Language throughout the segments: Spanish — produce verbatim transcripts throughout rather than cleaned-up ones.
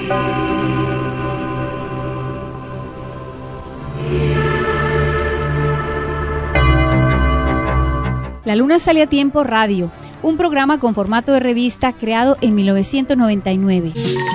La Luna Sale a Tiempo Radio, un programa con formato de revista creado en mil novecientos noventa y nueve.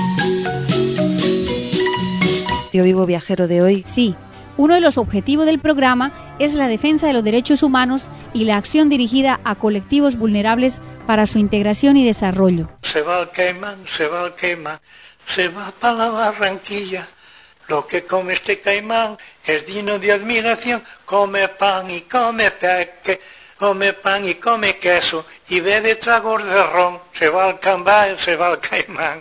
Tío Vivo Viajero de hoy. Sí, uno de los objetivos del programa es la defensa de los derechos humanos y la acción dirigida a colectivos vulnerables para su integración y desarrollo. Se va al caimán, se va al caimán, se va para la Barranquilla. Lo que come este caimán es digno de admiración. Come pan y come peque. Come pan y come queso y bebe tragos de ron. Se va al cambay, se va al caimán.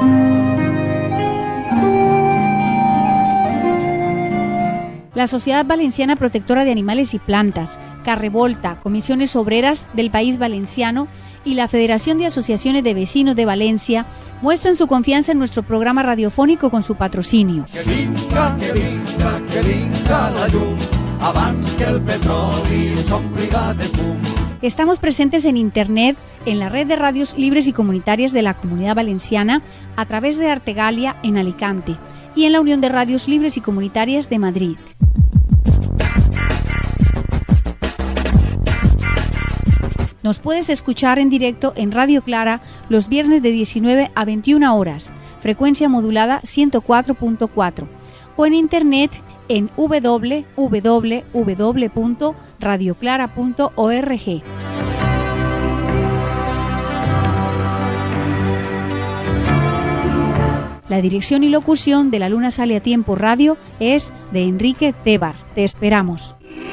La Sociedad Valenciana Protectora de Animales y Plantas, Carrevolta, Comisiones Obreras del País Valenciano y la Federación de Asociaciones de Vecinos de Valencia muestran su confianza en nuestro programa radiofónico con su patrocinio. Que vinga, que vinga, que vinga la llum, abans que el petroli s'ompliga de fum. Estamos presentes en Internet, en la red de radios libres y comunitarias de la Comunidad Valenciana, a través de Artegalia en Alicante y en la Unión de Radios Libres y Comunitarias de Madrid. Nos puedes escuchar en directo en Radio Clara los viernes de diecinueve a veintiuna horas, frecuencia modulada ciento cuatro punto cuatro, o en Internet en doble u doble u doble u punto radio clara punto org. La dirección y locución de La Luna Sale a Tiempo Radio es de Enrique Tebar. Te esperamos.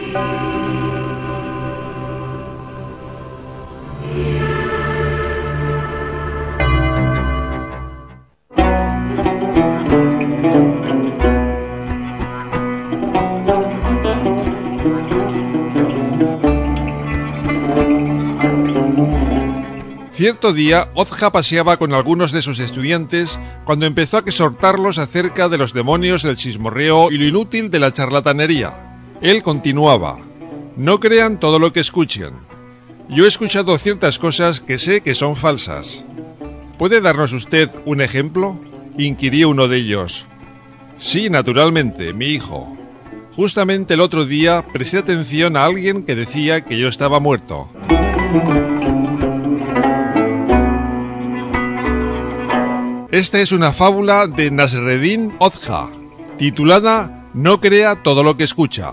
Cierto día, Ozja paseaba con algunos de sus estudiantes cuando empezó a exhortarlos acerca de los demonios del chismorreo y lo inútil de la charlatanería. Él continuaba: no crean todo lo que escuchen. Yo he escuchado ciertas cosas que sé que son falsas. ¿Puede darnos usted un ejemplo?, inquirió uno de ellos. Sí, naturalmente, mi hijo. Justamente el otro día presté atención a alguien que decía que yo estaba muerto. Esta es una fábula de Nasreddin Ozja, titulada No crea todo lo que escucha.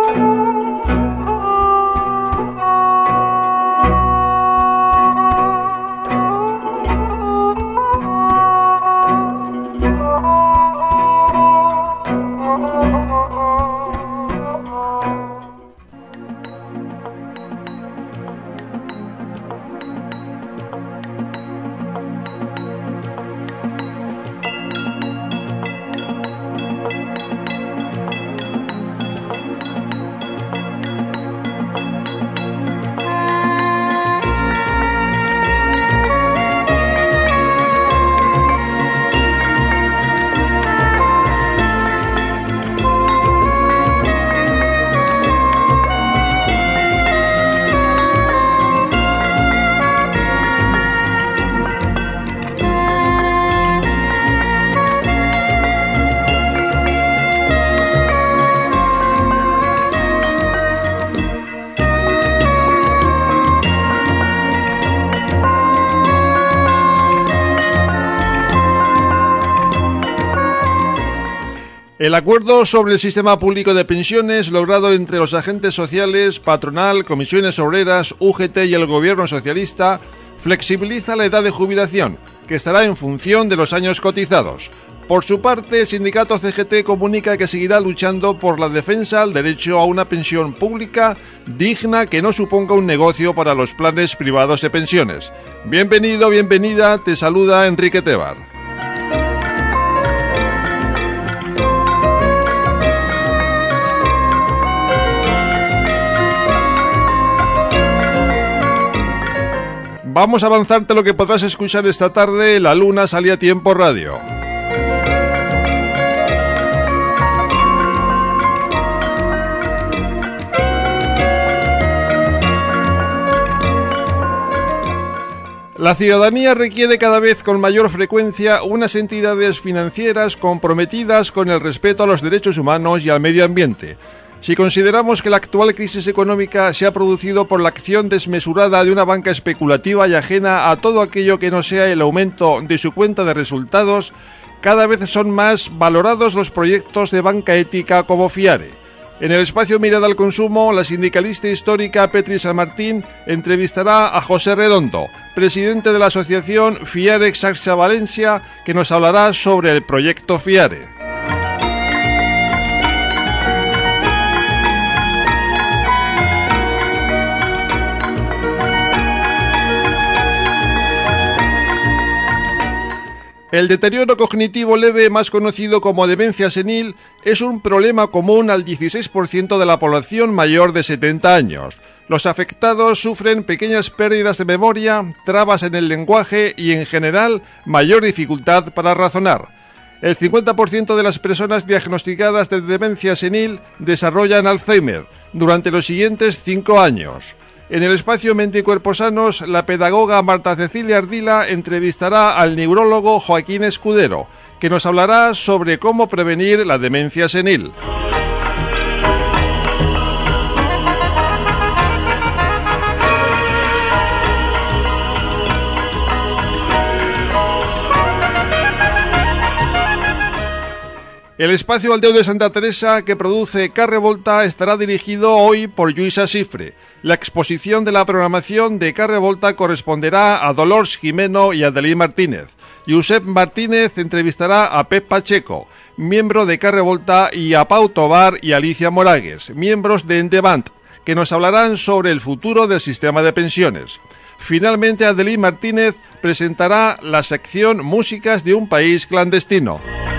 El acuerdo sobre el sistema público de pensiones logrado entre los agentes sociales, patronal, comisiones obreras, U G T y el gobierno socialista flexibiliza la edad de jubilación, que estará en función de los años cotizados. Por su parte, el sindicato C G T comunica que seguirá luchando por la defensa al derecho a una pensión pública digna que no suponga un negocio para los planes privados de pensiones. Bienvenido, bienvenida, te saluda Enrique Tebar. Vamos a avanzarte lo que podrás escuchar esta tarde. La Luna Sale a Tiempo Radio. La ciudadanía requiere cada vez con mayor frecuencia unas entidades financieras comprometidas con el respeto a los derechos humanos y al medio ambiente. Si consideramos que la actual crisis económica se ha producido por la acción desmesurada de una banca especulativa y ajena a todo aquello que no sea el aumento de su cuenta de resultados, cada vez son más valorados los proyectos de banca ética como Fiare. En el espacio Mirada al Consumo, la sindicalista histórica Petri San Martín entrevistará a José Redondo, presidente de la asociación Fiare Xarxa Valencia, que nos hablará sobre el proyecto Fiare. El deterioro cognitivo leve, más conocido como demencia senil, es un problema común al dieciséis por ciento de la población mayor de setenta años. Los afectados sufren pequeñas pérdidas de memoria, trabas en el lenguaje y, en general, mayor dificultad para razonar. El cincuenta por ciento de las personas diagnosticadas de demencia senil desarrollan Alzheimer durante los siguientes cinco años. En el espacio Mente y Cuerpo Sanos, la pedagoga Marta Cecilia Ardila entrevistará al neurólogo Joaquín Escudero, que nos hablará sobre cómo prevenir la demencia senil. El espacio Aldeo de Santa Teresa, que produce Carre Volta, estará dirigido hoy por Lluïsa Cifre. La exposición de la programación de Carre Volta corresponderá a Dolors Jimeno y a Adelí Martínez. Josep Martínez entrevistará a Pep Pacheco, miembro de Carre Volta, y a Pau Tobar y Alicia Moragues, miembros de Endebant, que nos hablarán sobre el futuro del sistema de pensiones. Finalmente, Adelí Martínez presentará la sección Músicas de un país clandestino.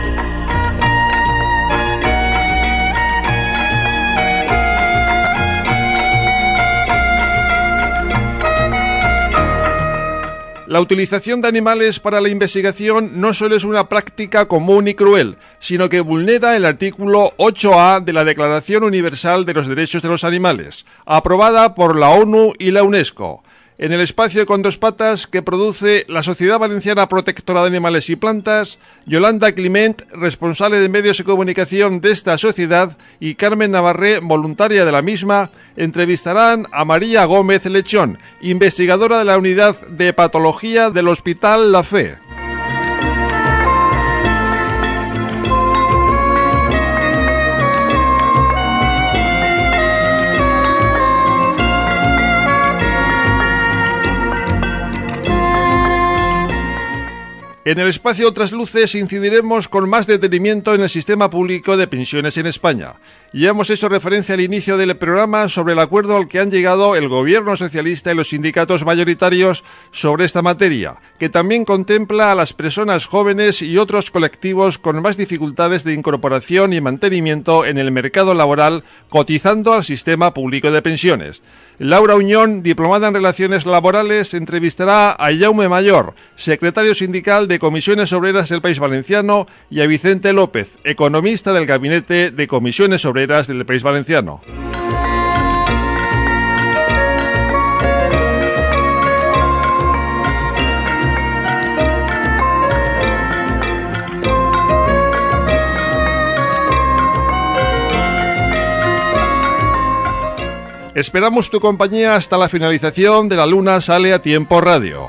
La utilización de animales para la investigación no solo es una práctica común y cruel, sino que vulnera el artículo ocho A de la Declaración Universal de los Derechos de los Animales, aprobada por la ONU y la UNESCO. En el espacio Con dos patas, que produce la Sociedad Valenciana Protectora de Animales y Plantas, Yolanda Climent, responsable de medios de comunicación de esta sociedad, y Carmen Navarré, voluntaria de la misma, entrevistarán a María Gómez Lechón, investigadora de la Unidad de Patología del Hospital La Fe. En el espacio Otras Luces incidiremos con más detenimiento en el sistema público de pensiones en España. Ya hemos hecho referencia al inicio del programa sobre el acuerdo al que han llegado el gobierno socialista y los sindicatos mayoritarios sobre esta materia, que también contempla a las personas jóvenes y otros colectivos con más dificultades de incorporación y mantenimiento en el mercado laboral, cotizando al sistema público de pensiones. Laura Uñón, diplomada en Relaciones Laborales, entrevistará a Jaume Mayor, secretario sindical de Comisiones Obreras del País Valenciano, y a Vicente López, economista del Gabinete de Comisiones Obreras del País Valenciano. Esperamos tu compañía hasta la finalización de La Luna Sale a Tiempo Radio.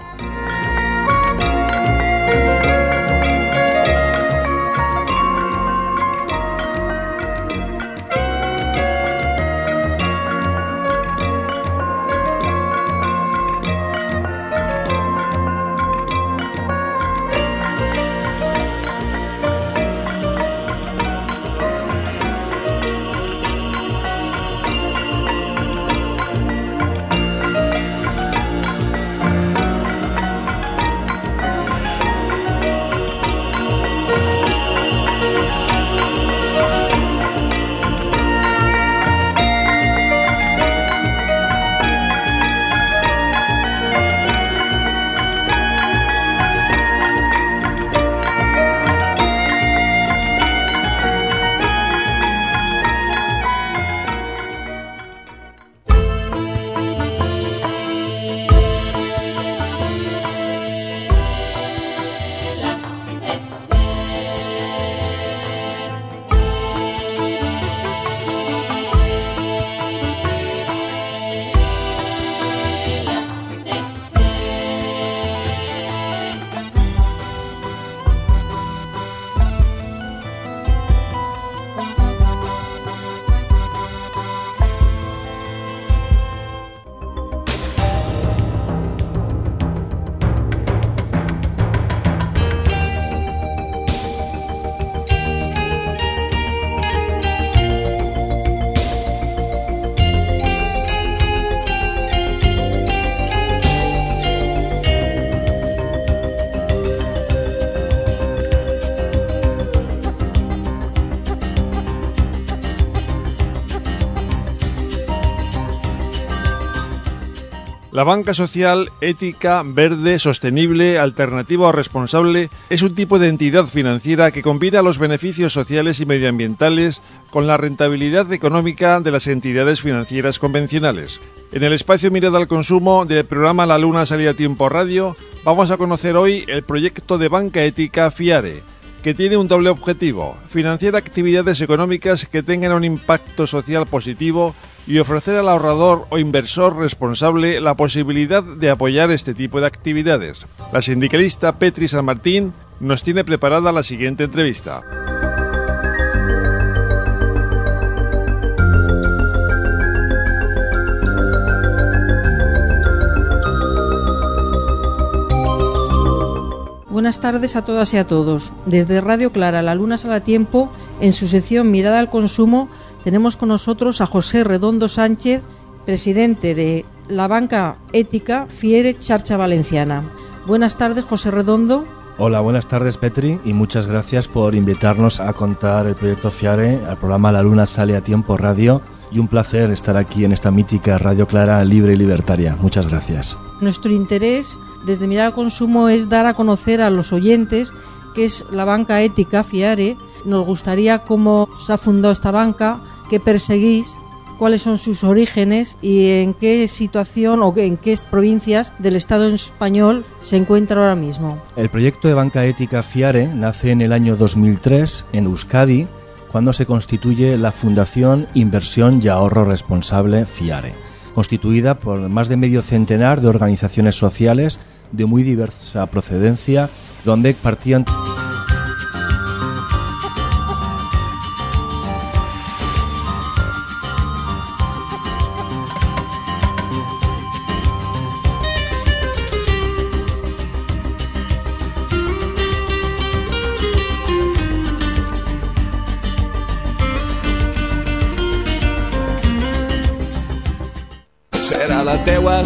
La banca social, ética, verde, sostenible, alternativa o responsable es un tipo de entidad financiera que combina los beneficios sociales y medioambientales con la rentabilidad económica de las entidades financieras convencionales. En el espacio Mirada al Consumo del programa La Luna Sale a Tiempo Radio vamos a conocer hoy el proyecto de banca ética FIARE, que tiene un doble objetivo: financiar actividades económicas que tengan un impacto social positivo y ofrecer al ahorrador o inversor responsable la posibilidad de apoyar este tipo de actividades. La sindicalista Petri San Martín nos tiene preparada la siguiente entrevista. Buenas tardes a todas y a todos. Desde Radio Clara, La Luna Sale a Tiempo, en su sección Mirada al Consumo, tenemos con nosotros a José Redondo Sánchez, presidente de la banca ética FIARE Xarxa Valenciana. Buenas tardes, José Redondo. Hola, buenas tardes, Petri, y muchas gracias por invitarnos a contar el proyecto FIARE al programa La Luna Sale a Tiempo Radio, y un placer estar aquí en esta mítica Radio Clara libre y libertaria. Muchas gracias. Nuestro interés desde Mirar al Consumo es dar a conocer a los oyentes qué es la banca ética FIARE. Nos gustaría cómo se ha fundado esta banca, qué perseguís, cuáles son sus orígenes y en qué situación o en qué provincias del Estado español se encuentra ahora mismo. El proyecto de banca ética FIARE nace en el año dos mil tres en Euskadi, cuando se constituye la Fundación Inversión y Ahorro Responsable FIARE, constituida por más de medio centenar de organizaciones sociales de muy diversa procedencia, donde partían... Serà la teua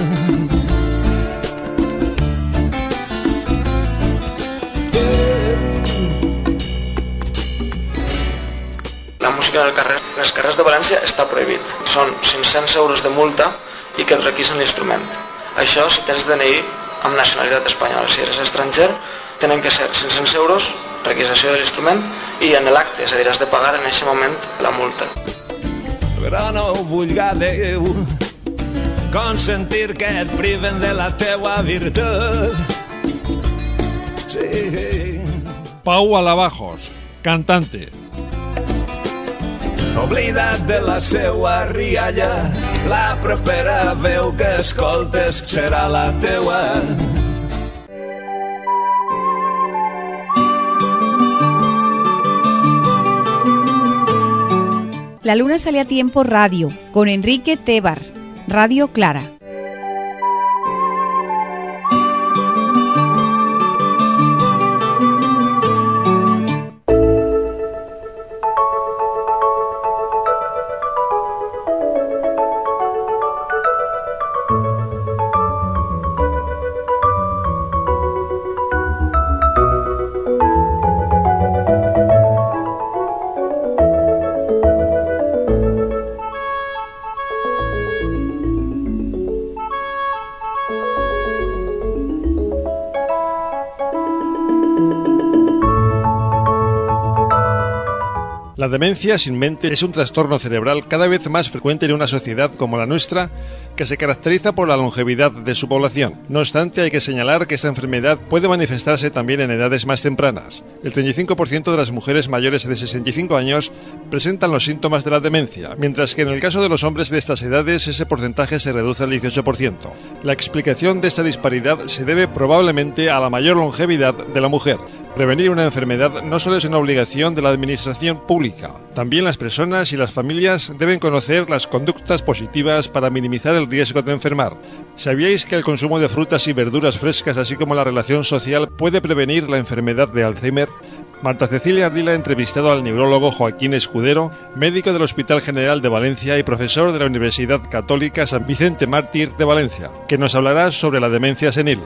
La música en el carrer, en els carrers de València està prohibit. Són cinc-cents euros de multa i que et requisen l'instrument. Això si tens D N I amb nacionalitat espanyola. Si eres estranger, tenen que ser cinc-cents euros, requisació de l'instrument, i en l'acte, és a dir, has de pagar en aquest moment la multa. Però no vull Déu consentir que et priven de la teua virtut. Sí. Pau Alabajos, cantante. Oblida't de la seua rialla, la propera veu que escoltes serà la teua. La Luna Sale a Tiempo Radio, con Enrique Tebar, Radio Clara. La demencia sin mente es un trastorno cerebral cada vez más frecuente en una sociedad como la nuestra, que se caracteriza por la longevidad de su población. No obstante, hay que señalar que esta enfermedad puede manifestarse también en edades más tempranas. El treinta y cinco por ciento de las mujeres mayores de sesenta y cinco años presentan los síntomas de la demencia, mientras que en el caso de los hombres de estas edades ese porcentaje se reduce al dieciocho por ciento. La explicación de esta disparidad se debe probablemente a la mayor longevidad de la mujer. Prevenir una enfermedad no solo es una obligación de la administración pública, también las personas y las familias deben conocer las conductas positivas para minimizar el riesgo de enfermar. ¿Sabíais que el consumo de frutas y verduras frescas, así como la relación social, puede prevenir la enfermedad de Alzheimer? Marta Cecilia Ardila ha entrevistado al neurólogo Joaquín Escudero, médico del Hospital General de Valencia y profesor de la Universidad Católica San Vicente Mártir de Valencia, que nos hablará sobre la demencia senil.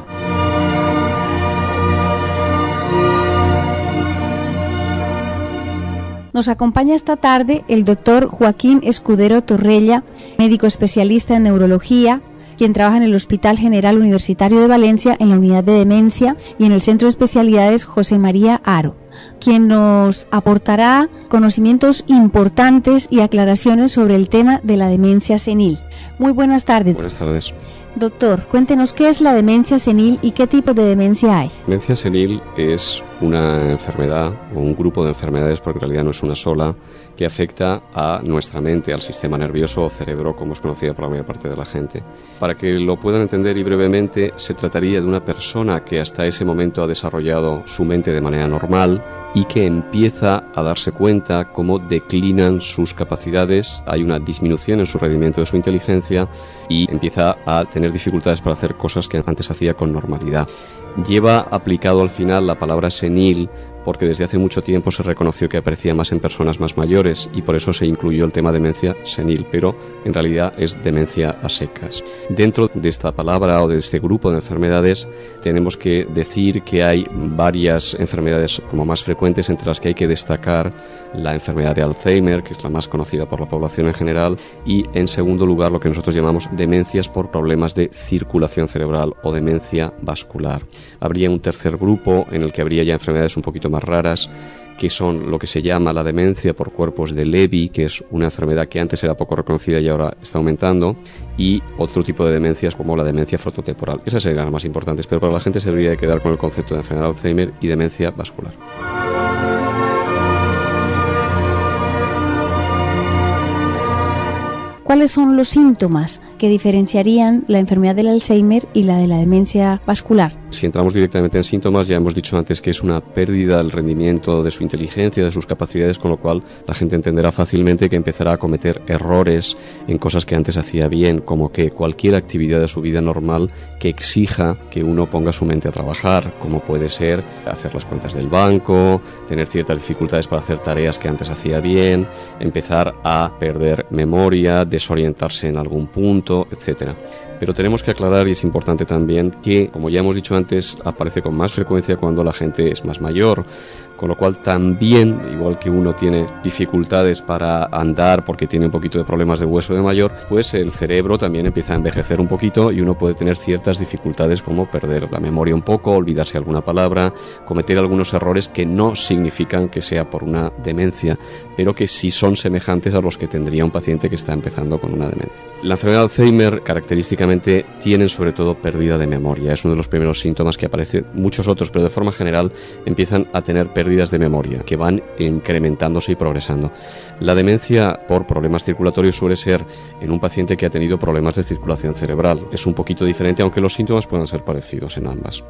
Nos acompaña esta tarde el doctor Joaquín Escudero Torrella, médico especialista en neurología, quien trabaja en el Hospital General Universitario de Valencia en la unidad de demencia y en el Centro de Especialidades José María Haro, quien nos aportará conocimientos importantes y aclaraciones sobre el tema de la demencia senil. Muy buenas tardes. Buenas tardes. Doctor, cuéntenos qué es la demencia senil y qué tipo de demencia hay. Demencia senil es una enfermedad o un grupo de enfermedades, porque en realidad no es una sola, que afecta a nuestra mente, al sistema nervioso o cerebro, como es conocida por la mayor parte de la gente. Para que lo puedan entender y brevemente, se trataría de una persona que hasta ese momento ha desarrollado su mente de manera normal y que empieza a darse cuenta cómo declinan sus capacidades, hay una disminución en su rendimiento de su inteligencia y empieza a tener dificultades para hacer cosas que antes hacía con normalidad. Lleva aplicado al final la palabra senil porque desde hace mucho tiempo se reconoció que aparecía más en personas más mayores y por eso se incluyó el tema demencia senil, pero en realidad es demencia a secas. Dentro de esta palabra o de este grupo de enfermedades tenemos que decir que hay varias enfermedades como más frecuentes, entre las que hay que destacar la enfermedad de Alzheimer, que es la más conocida por la población en general, y en segundo lugar lo que nosotros llamamos demencias por problemas de circulación cerebral o demencia vascular. Habría un tercer grupo en el que habría ya enfermedades un poquito más raras, que son lo que se llama la demencia por cuerpos de Lewy, que es una enfermedad que antes era poco reconocida y ahora está aumentando, y otro tipo de demencias como la demencia frontotemporal. Esas serían las más importantes, pero para la gente se debería de quedar con el concepto de enfermedad de Alzheimer y demencia vascular. ¿Cuáles son los síntomas que diferenciarían la enfermedad del Alzheimer y la de la demencia vascular? Si entramos directamente en síntomas, ya hemos dicho antes que es una pérdida del rendimiento de su inteligencia, de sus capacidades, con lo cual la gente entenderá fácilmente que empezará a cometer errores en cosas que antes hacía bien, como que cualquier actividad de su vida normal que exija que uno ponga su mente a trabajar, como puede ser hacer las cuentas del banco, tener ciertas dificultades para hacer tareas que antes hacía bien, empezar a perder memoria, desorientarse en algún punto, etcétera. Pero tenemos que aclarar, y es importante también, que, como ya hemos dicho antes, aparece con más frecuencia cuando la gente es más mayor, con lo cual también, igual que uno tiene dificultades para andar porque tiene un poquito de problemas de hueso de mayor, pues el cerebro también empieza a envejecer un poquito y uno puede tener ciertas dificultades como perder la memoria un poco, olvidarse alguna palabra, cometer algunos errores que no significan que sea por una demencia, pero que sí son semejantes a los que tendría un paciente que está empezando con una demencia. La enfermedad de Alzheimer característicamente tienen sobre todo pérdida de memoria, es uno de los primeros síntomas que aparecen, muchos otros, pero de forma general empiezan a tener pérdida de memoria que van incrementándose y progresando. La demencia por problemas circulatorios suele ser en un paciente que ha tenido problemas de circulación cerebral. Es un poquito diferente, aunque los síntomas puedan ser parecidos en ambas.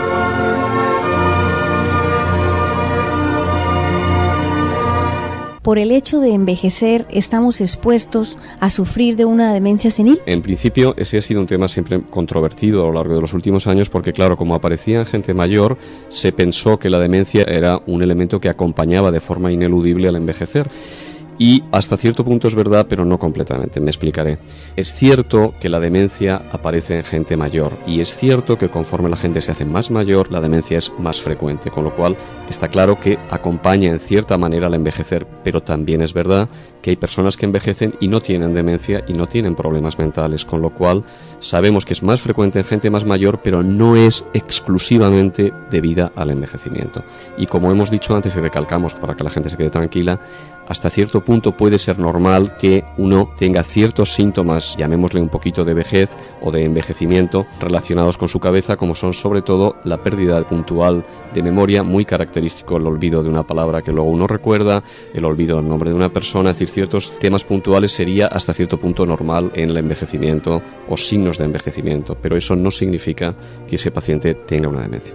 ¿Por el hecho de envejecer estamos expuestos a sufrir de una demencia senil? En principio, ese ha sido un tema siempre controvertido a lo largo de los últimos años porque, claro, como aparecía en gente mayor, se pensó que la demencia era un elemento que acompañaba de forma ineludible al envejecer. Y hasta cierto punto es verdad, pero no completamente, me explicaré. Es cierto que la demencia aparece en gente mayor y es cierto que conforme la gente se hace más mayor, la demencia es más frecuente, con lo cual está claro que acompaña en cierta manera al envejecer, pero también es verdad que hay personas que envejecen y no tienen demencia y no tienen problemas mentales, con lo cual sabemos que es más frecuente en gente más mayor, pero no es exclusivamente debida al envejecimiento. Y como hemos dicho antes y recalcamos para que la gente se quede tranquila, hasta cierto punto puede ser normal que uno tenga ciertos síntomas, llamémosle un poquito de vejez o de envejecimiento, relacionados con su cabeza, como son sobre todo la pérdida puntual de memoria, muy característico el olvido de una palabra que luego uno recuerda, el olvido del nombre de una persona, es decir, ciertos temas puntuales sería hasta cierto punto normal en el envejecimiento o signos de envejecimiento, pero eso no significa que ese paciente tenga una demencia.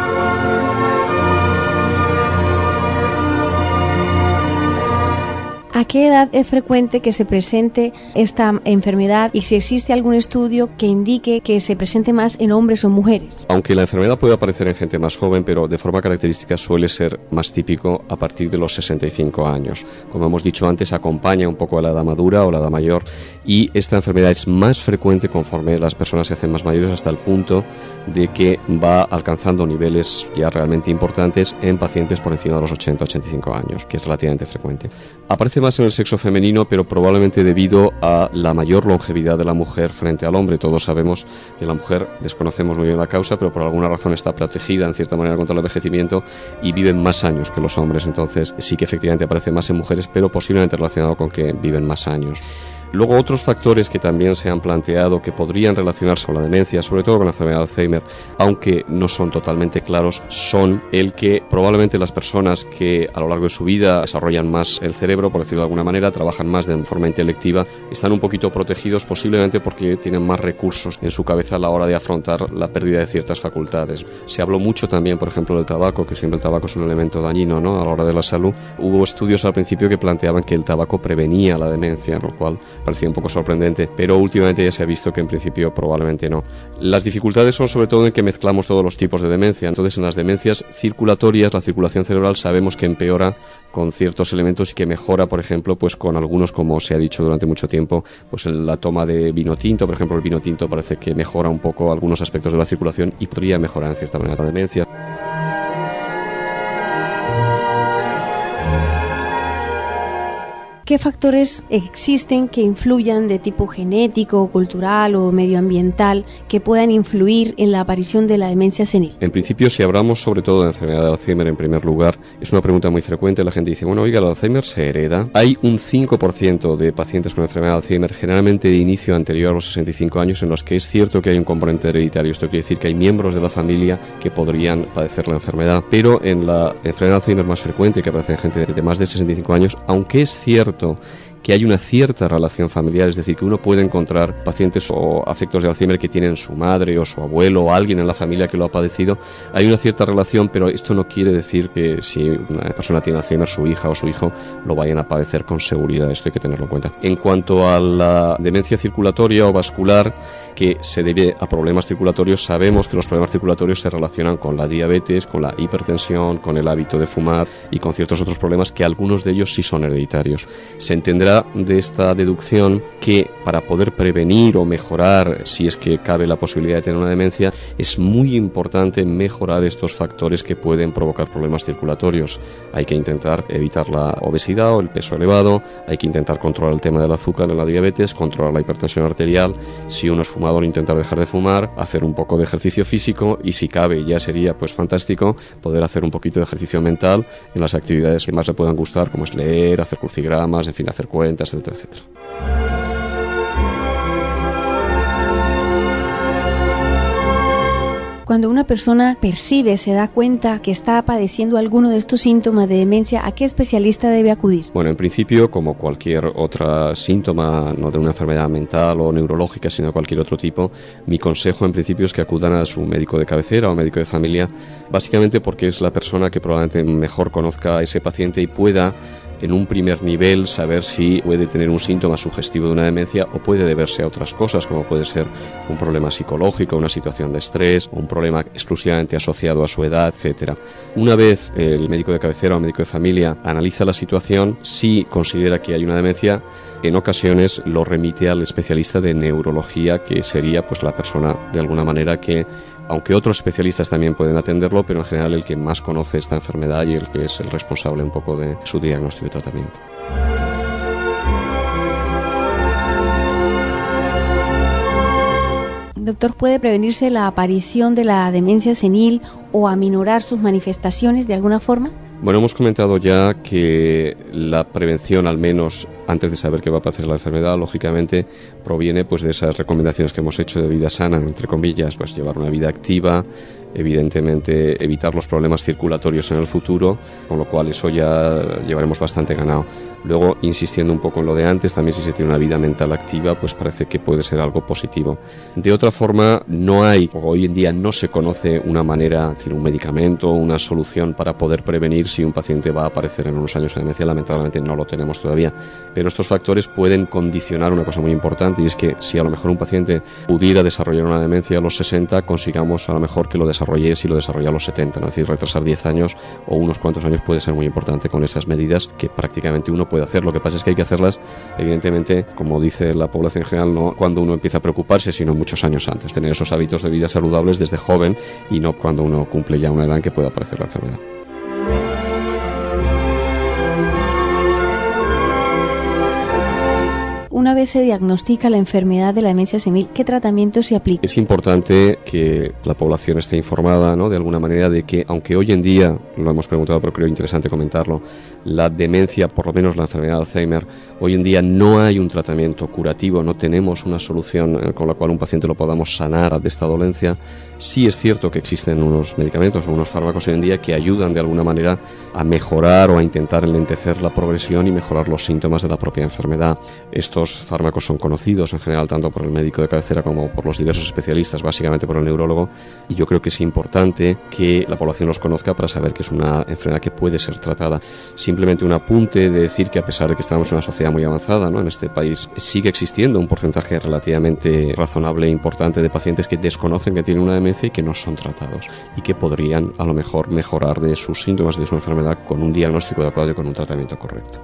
¿A qué edad es frecuente que se presente esta enfermedad y si existe algún estudio que indique que se presente más en hombres o mujeres? Aunque la enfermedad puede aparecer en gente más joven, pero de forma característica suele ser más típico a partir de los sesenta y cinco años. Como hemos dicho antes, acompaña un poco a la edad madura o la edad mayor y esta enfermedad es más frecuente conforme las personas se hacen más mayores hasta el punto de que va alcanzando niveles ya realmente importantes en pacientes por encima de los ochenta a ochenta y cinco años, que es relativamente frecuente. Aparece más más en el sexo femenino, pero probablemente debido a la mayor longevidad de la mujer frente al hombre. Todos sabemos que la mujer, desconocemos muy bien la causa, pero por alguna razón está protegida en cierta manera contra el envejecimiento y viven más años que los hombres. Entonces sí que efectivamente aparece más en mujeres, pero posiblemente relacionado con que viven más años. Luego, otros factores que también se han planteado que podrían relacionarse con la demencia, sobre todo con la enfermedad de Alzheimer, aunque no son totalmente claros, son el que probablemente las personas que a lo largo de su vida desarrollan más el cerebro, por decirlo de alguna manera, trabajan más de forma intelectiva, están un poquito protegidos posiblemente porque tienen más recursos en su cabeza a la hora de afrontar la pérdida de ciertas facultades. Se habló mucho también, por ejemplo, del tabaco, que siempre el tabaco es un elemento dañino, ¿no?, a la hora de la salud. Hubo estudios al principio que planteaban que el tabaco prevenía la demencia, lo cual parecía un poco sorprendente, pero últimamente ya se ha visto que en principio probablemente no. Las dificultades son sobre todo en que mezclamos todos los tipos de demencia. Entonces, en las demencias circulatorias, la circulación cerebral sabemos que empeora con ciertos elementos y que mejora, por ejemplo, pues con algunos, como se ha dicho durante mucho tiempo, pues la toma de vino tinto. Por ejemplo, el vino tinto parece que mejora un poco algunos aspectos de la circulación y podría mejorar en cierta manera la demencia. ¿Qué factores existen que influyan de tipo genético, cultural o medioambiental que puedan influir en la aparición de la demencia senil? En principio, si hablamos sobre todo de enfermedad de Alzheimer en primer lugar, es una pregunta muy frecuente. La gente dice, bueno, oiga, ¿el Alzheimer se hereda? Hay un cinco por ciento de pacientes con enfermedad de Alzheimer, generalmente de inicio anterior a los sesenta y cinco años, en los que es cierto que hay un componente hereditario. Esto quiere decir que hay miembros de la familia que podrían padecer la enfermedad. Pero en la enfermedad de Alzheimer más frecuente, que aparece en gente de más de sesenta y cinco años, aunque es cierto que hay una cierta relación familiar, es decir, que uno puede encontrar pacientes o afectos de Alzheimer que tienen su madre o su abuelo o alguien en la familia que lo ha padecido, hay una cierta relación, pero esto no quiere decir que si una persona tiene Alzheimer, su hija o su hijo lo vayan a padecer con seguridad. Esto hay que tenerlo en cuenta. En cuanto a la demencia circulatoria o vascular, que se debe a problemas circulatorios, sabemos que los problemas circulatorios se relacionan con la diabetes, con la hipertensión, con el hábito de fumar y con ciertos otros problemas que algunos de ellos sí son hereditarios. Se entenderá de esta deducción que para poder prevenir o mejorar, si es que cabe la posibilidad de tener una demencia, es muy importante mejorar estos factores que pueden provocar problemas circulatorios. Hay que intentar evitar la obesidad o el peso elevado, hay que intentar controlar el tema del azúcar en la diabetes, controlar la hipertensión arterial. Si uno es fumador, intentar dejar de fumar, hacer un poco de ejercicio físico y, si cabe, ya sería pues fantástico poder hacer un poquito de ejercicio mental en las actividades que más le puedan gustar, como es leer, hacer crucigramas, en fin, hacer cuentas, etcétera, etcétera. Cuando una persona percibe, se da cuenta que está padeciendo alguno de estos síntomas de demencia, ¿a qué especialista debe acudir? Bueno, en principio, como cualquier otro síntoma, no de una enfermedad mental o neurológica, sino de cualquier otro tipo, mi consejo en principio es que acudan a su médico de cabecera o médico de familia, básicamente porque es la persona que probablemente mejor conozca a ese paciente y pueda, en un primer nivel, saber si puede tener un síntoma sugestivo de una demencia o puede deberse a otras cosas, como puede ser un problema psicológico, una situación de estrés o un problema exclusivamente asociado a su edad, etcétera. Una vez el médico de cabecera o médico de familia analiza la situación, si considera que hay una demencia, en ocasiones lo remite al especialista de neurología, que sería pues la persona de alguna manera que, aunque otros especialistas también pueden atenderlo, pero en general el que más conoce esta enfermedad y el que es el responsable un poco de su diagnóstico y tratamiento. Doctor, ¿puede prevenirse la aparición de la demencia senil o aminorar sus manifestaciones de alguna forma? Bueno, hemos comentado ya que la prevención, al menos antes de saber qué va a pasar la enfermedad, lógicamente proviene pues de esas recomendaciones que hemos hecho de vida sana, entre comillas, pues llevar una vida activa, evidentemente evitar los problemas circulatorios en el futuro, con lo cual eso ya llevaremos bastante ganado. Luego, insistiendo un poco en lo de antes, también si se tiene una vida mental activa, pues parece que puede ser algo positivo. De otra forma, no hay, o hoy en día no se conoce una manera, es decir, un medicamento, una solución para poder prevenir si un paciente va a aparecer en unos años de demencia. Lamentablemente no lo tenemos todavía, pero estos factores pueden condicionar una cosa muy importante, y es que si a lo mejor un paciente pudiera desarrollar una demencia a los sesenta, consigamos a lo mejor que lo desarrolle si lo desarrolla a los setenta, ¿no? Es decir, retrasar diez años o unos cuantos años puede ser muy importante con esas medidas que prácticamente uno puede hacer. Lo que pasa es que hay que hacerlas, evidentemente, como dice la población en general, no cuando uno empieza a preocuparse, sino muchos años antes. Tener esos hábitos de vida saludables desde joven y no cuando uno cumple ya una edad en que pueda aparecer la enfermedad. vez se diagnostica la enfermedad de la demencia senil, ¿qué tratamiento se aplica? Es importante que la población esté informada, ¿no?, de alguna manera, de que aunque hoy en día, lo hemos preguntado pero creo interesante comentarlo, la demencia, por lo menos la enfermedad de Alzheimer, hoy en día no hay un tratamiento curativo, no tenemos una solución con la cual un paciente lo podamos sanar de esta dolencia. Sí es cierto que existen unos medicamentos o unos fármacos hoy en día que ayudan de alguna manera a mejorar o a intentar enlentecer la progresión y mejorar los síntomas de la propia enfermedad. Estos fármacos son conocidos en general tanto por el médico de cabecera como por los diversos especialistas, básicamente por el neurólogo, y yo creo que es importante que la población los conozca para saber que es una enfermedad que puede ser tratada. Simplemente un apunte de decir que a pesar de que estamos en una sociedad muy avanzada, ¿no?, en este país sigue existiendo un porcentaje relativamente razonable e importante de pacientes que desconocen que tienen una demencia y que no son tratados y que podrían a lo mejor mejorar de sus síntomas y de su enfermedad con un diagnóstico adecuado y con un tratamiento correcto.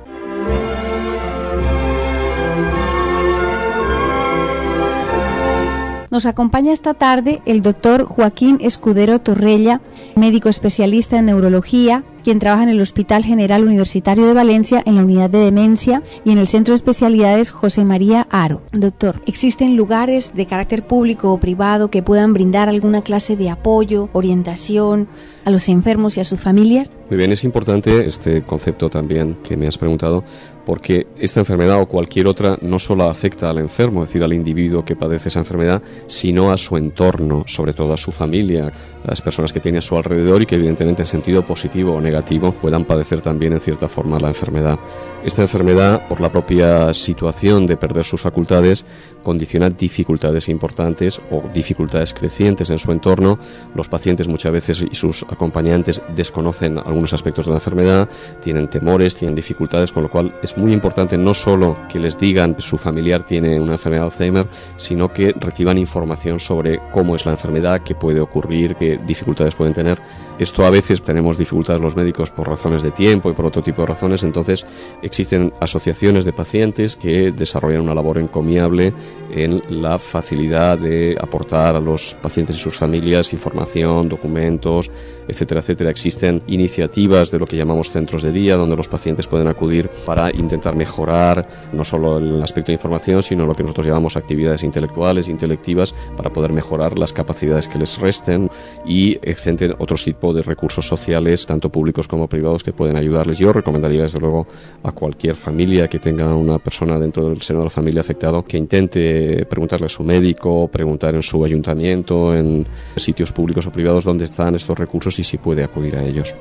Nos acompaña esta tarde el doctor Joaquín Escudero Torrella, médico especialista en neurología, quien trabaja en el Hospital General Universitario de Valencia en la unidad de demencia y en el Centro de Especialidades José María Haro. Doctor, ¿existen lugares de carácter público o privado que puedan brindar alguna clase de apoyo, orientación a los enfermos y a sus familias? Muy bien, es importante este concepto también que me has preguntado, porque esta enfermedad o cualquier otra no solo afecta al enfermo, es decir, al individuo que padece esa enfermedad, sino a su entorno, sobre todo a su familia, a las personas que tiene a su alrededor y que evidentemente en sentido positivo o negativo puedan padecer también en cierta forma la enfermedad. Esta enfermedad, por la propia situación de perder sus facultades, condiciona dificultades importantes o dificultades crecientes en su entorno. Los pacientes muchas veces y sus acompañantes desconocen algunos aspectos de la enfermedad, tienen temores, tienen dificultades, con lo cual es muy importante no solo que les digan que su familiar tiene una enfermedad de Alzheimer, sino que reciban información sobre cómo es la enfermedad, qué puede ocurrir, qué dificultades pueden tener. Esto a veces tenemos dificultades los médicos por razones de tiempo y por otro tipo de razones, entonces existen asociaciones de pacientes que desarrollan una labor encomiable en la facilidad de aportar a los pacientes y sus familias información, documentos, etcétera, etcétera. Existen iniciativas de lo que llamamos centros de día, donde los pacientes pueden acudir para intentar mejorar no solo el aspecto de información, sino lo que nosotros llamamos actividades intelectuales, intelectivas, para poder mejorar las capacidades que les resten, y existen otros tipos de recursos sociales, tanto públicos como privados, que pueden ayudarles. Yo recomendaría desde luego a cualquier familia que tenga una persona dentro del seno de la familia afectado que intente preguntarle a su médico, preguntar en su ayuntamiento, en sitios públicos o privados donde están estos recursos y si puede acudir a ellos.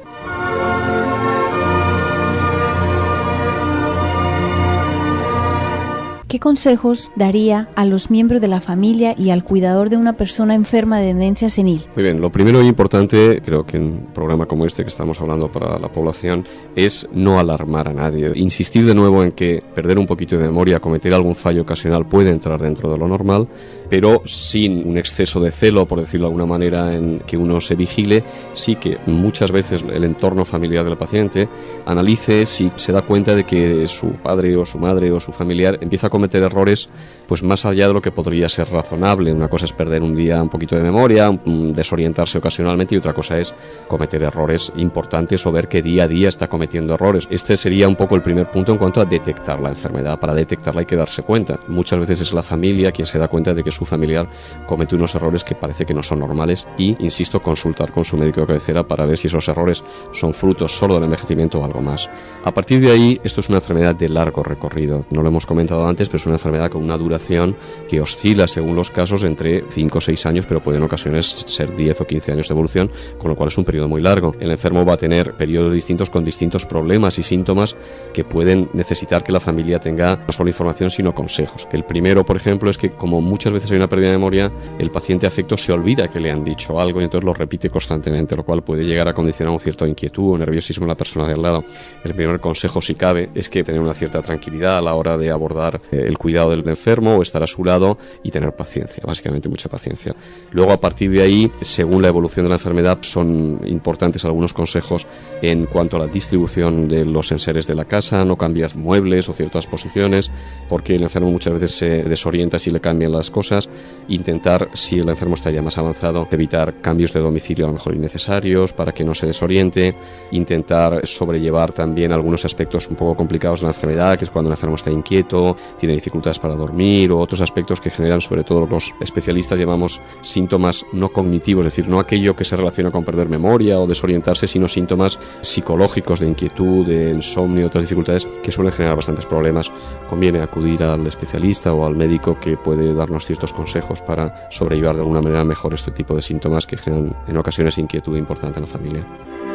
¿Qué consejos daría a los miembros de la familia y al cuidador de una persona enferma de demencia senil? Muy bien, lo primero y importante, creo que en un programa como este que estamos hablando para la población, es no alarmar a nadie. Insistir de nuevo en que perder un poquito de memoria, cometer algún fallo ocasional puede entrar dentro de lo normal, pero sin un exceso de celo, por decirlo de alguna manera, en que uno se vigile. Sí que muchas veces el entorno familiar del paciente analice si se da cuenta de que su padre o su madre o su familiar empieza a cometer errores pues más allá de lo que podría ser razonable. Una cosa es perder un día un poquito de memoria, desorientarse ocasionalmente, y otra cosa es cometer errores importantes o ver que día a día está cometiendo errores. Este sería un poco el primer punto en cuanto a detectar la enfermedad. Para detectarla hay que darse cuenta. Muchas veces es la familia quien se da cuenta de que su familiar comete unos errores que parece que no son normales, y, insisto, consultar con su médico de cabecera para ver si esos errores son frutos solo del envejecimiento o algo más. A partir de ahí, esto es una enfermedad de largo recorrido. No lo hemos comentado antes, pero es una enfermedad con una duración que oscila según los casos entre cinco o seis años, pero puede en ocasiones ser diez o quince años de evolución, con lo cual es un periodo muy largo. El enfermo va a tener periodos distintos con distintos problemas y síntomas que pueden necesitar que la familia tenga no solo información sino consejos. El primero, por ejemplo, es que como muchas veces hay una pérdida de memoria, el paciente afecto se olvida que le han dicho algo y entonces lo repite constantemente, lo cual puede llegar a condicionar un cierto inquietud o nerviosismo en la persona de al lado. El primer consejo, si cabe, es que tener una cierta tranquilidad a la hora de abordar eh, el cuidado del enfermo o estar a su lado, y tener paciencia, básicamente mucha paciencia. Luego, a partir de ahí, según la evolución de la enfermedad, son importantes algunos consejos en cuanto a la distribución de los enseres de la casa, no cambiar muebles o ciertas posiciones, porque el enfermo muchas veces se desorienta si le cambian las cosas. Intentar, si el enfermo está ya más avanzado, evitar cambios de domicilio a lo mejor innecesarios para que no se desoriente. Intentar sobrellevar también algunos aspectos un poco complicados de la enfermedad, que es cuando el enfermo está inquieto, tiene tiene dificultades para dormir o otros aspectos que generan, sobre todo los especialistas llamamos síntomas no cognitivos, es decir, no aquello que se relaciona con perder memoria o desorientarse, sino síntomas psicológicos de inquietud, de insomnio, otras dificultades que suelen generar bastantes problemas. Conviene acudir al especialista o al médico que puede darnos ciertos consejos para sobrellevar de alguna manera mejor este tipo de síntomas que generan en ocasiones inquietud importante en la familia.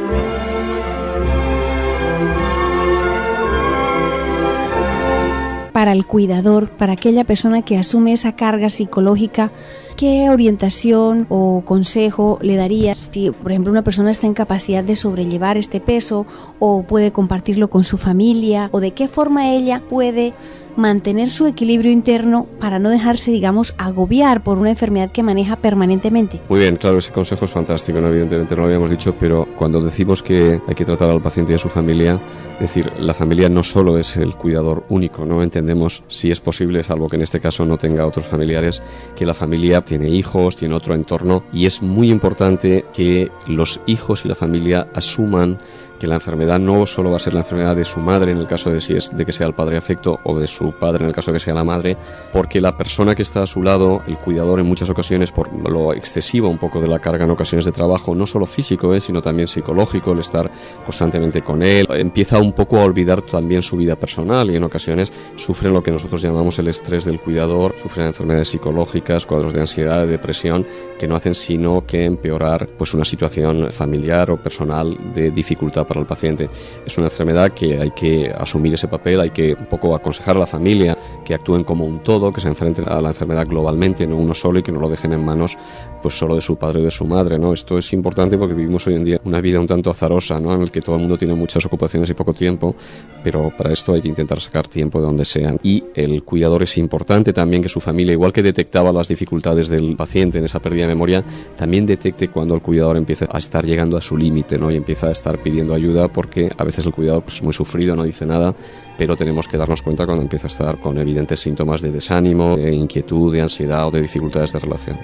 Para el cuidador, para aquella persona que asume esa carga psicológica, ¿qué orientación o consejo le darías si, por ejemplo, una persona está en capacidad de sobrellevar este peso o puede compartirlo con su familia? ¿O de qué forma ella puede mantener su equilibrio interno para no dejarse, digamos, agobiar por una enfermedad que maneja permanentemente? Muy bien, claro, ese consejo es fantástico, ¿no? Evidentemente no lo habíamos dicho, pero cuando decimos que hay que tratar al paciente y a su familia, es decir, la familia no solo es el cuidador único, no entendemos, si es posible, salvo que en este caso no tenga otros familiares, que la familia tiene hijos, tiene otro entorno, y es muy importante que los hijos y la familia asuman que la enfermedad no solo va a ser la enfermedad de su madre en el caso de si es de que sea el padre afecto o de su padre en el caso de que sea la madre, porque la persona que está a su lado, el cuidador en muchas ocasiones por lo excesivo un poco de la carga en ocasiones de trabajo, no solo físico, ¿eh? sino también psicológico, el estar constantemente con él, empieza un poco a olvidar también su vida personal y en ocasiones sufren lo que nosotros llamamos el estrés del cuidador, sufren enfermedades psicológicas, cuadros de ansiedad, de depresión, que no hacen sino que empeorar pues una situación familiar o personal de dificultad para el paciente. Es una enfermedad que hay que asumir ese papel, hay que un poco aconsejar a la familia que actúen como un todo, que se enfrenten a la enfermedad globalmente, no uno solo, y que no lo dejen en manos pues solo de su padre o de su madre, ¿no? Esto es importante porque vivimos hoy en día una vida un tanto azarosa, ¿no? En el que todo el mundo tiene muchas ocupaciones y poco tiempo, pero para esto hay que intentar sacar tiempo de donde sean. Y el cuidador es importante también que su familia, igual que detectaba las dificultades del paciente en esa pérdida de memoria, también detecte cuando el cuidador empieza a estar llegando a su límite, ¿no? Y empieza a estar pidiendo ayuda, porque a veces el cuidador pues, es muy sufrido, no dice nada, pero tenemos que darnos cuenta cuando empieza a estar con evidentes síntomas de desánimo, de inquietud, de ansiedad o de dificultades de relación.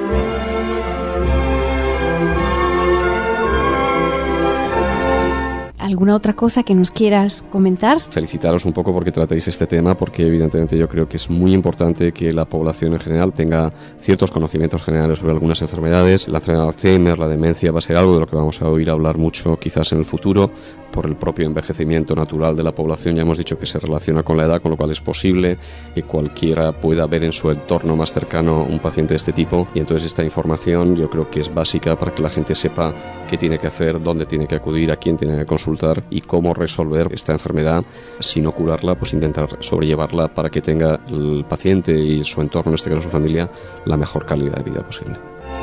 ¿Alguna otra cosa que nos quieras comentar? Felicitaros un poco porque tratáis este tema, porque evidentemente yo creo que es muy importante que la población en general tenga ciertos conocimientos generales sobre algunas enfermedades. La enfermedad de Alzheimer, la demencia, va a ser algo de lo que vamos a oír hablar mucho quizás en el futuro, por el propio envejecimiento natural de la población. Ya hemos dicho que se relaciona con la edad, con lo cual es posible que cualquiera pueda ver en su entorno más cercano un paciente de este tipo, y entonces esta información yo creo que es básica para que la gente sepa qué tiene que hacer, dónde tiene que acudir, a quién tiene que consultar y cómo resolver esta enfermedad, si no curarla, pues intentar sobrellevarla para que tenga el paciente y su entorno, en este caso su familia, la mejor calidad de vida posible.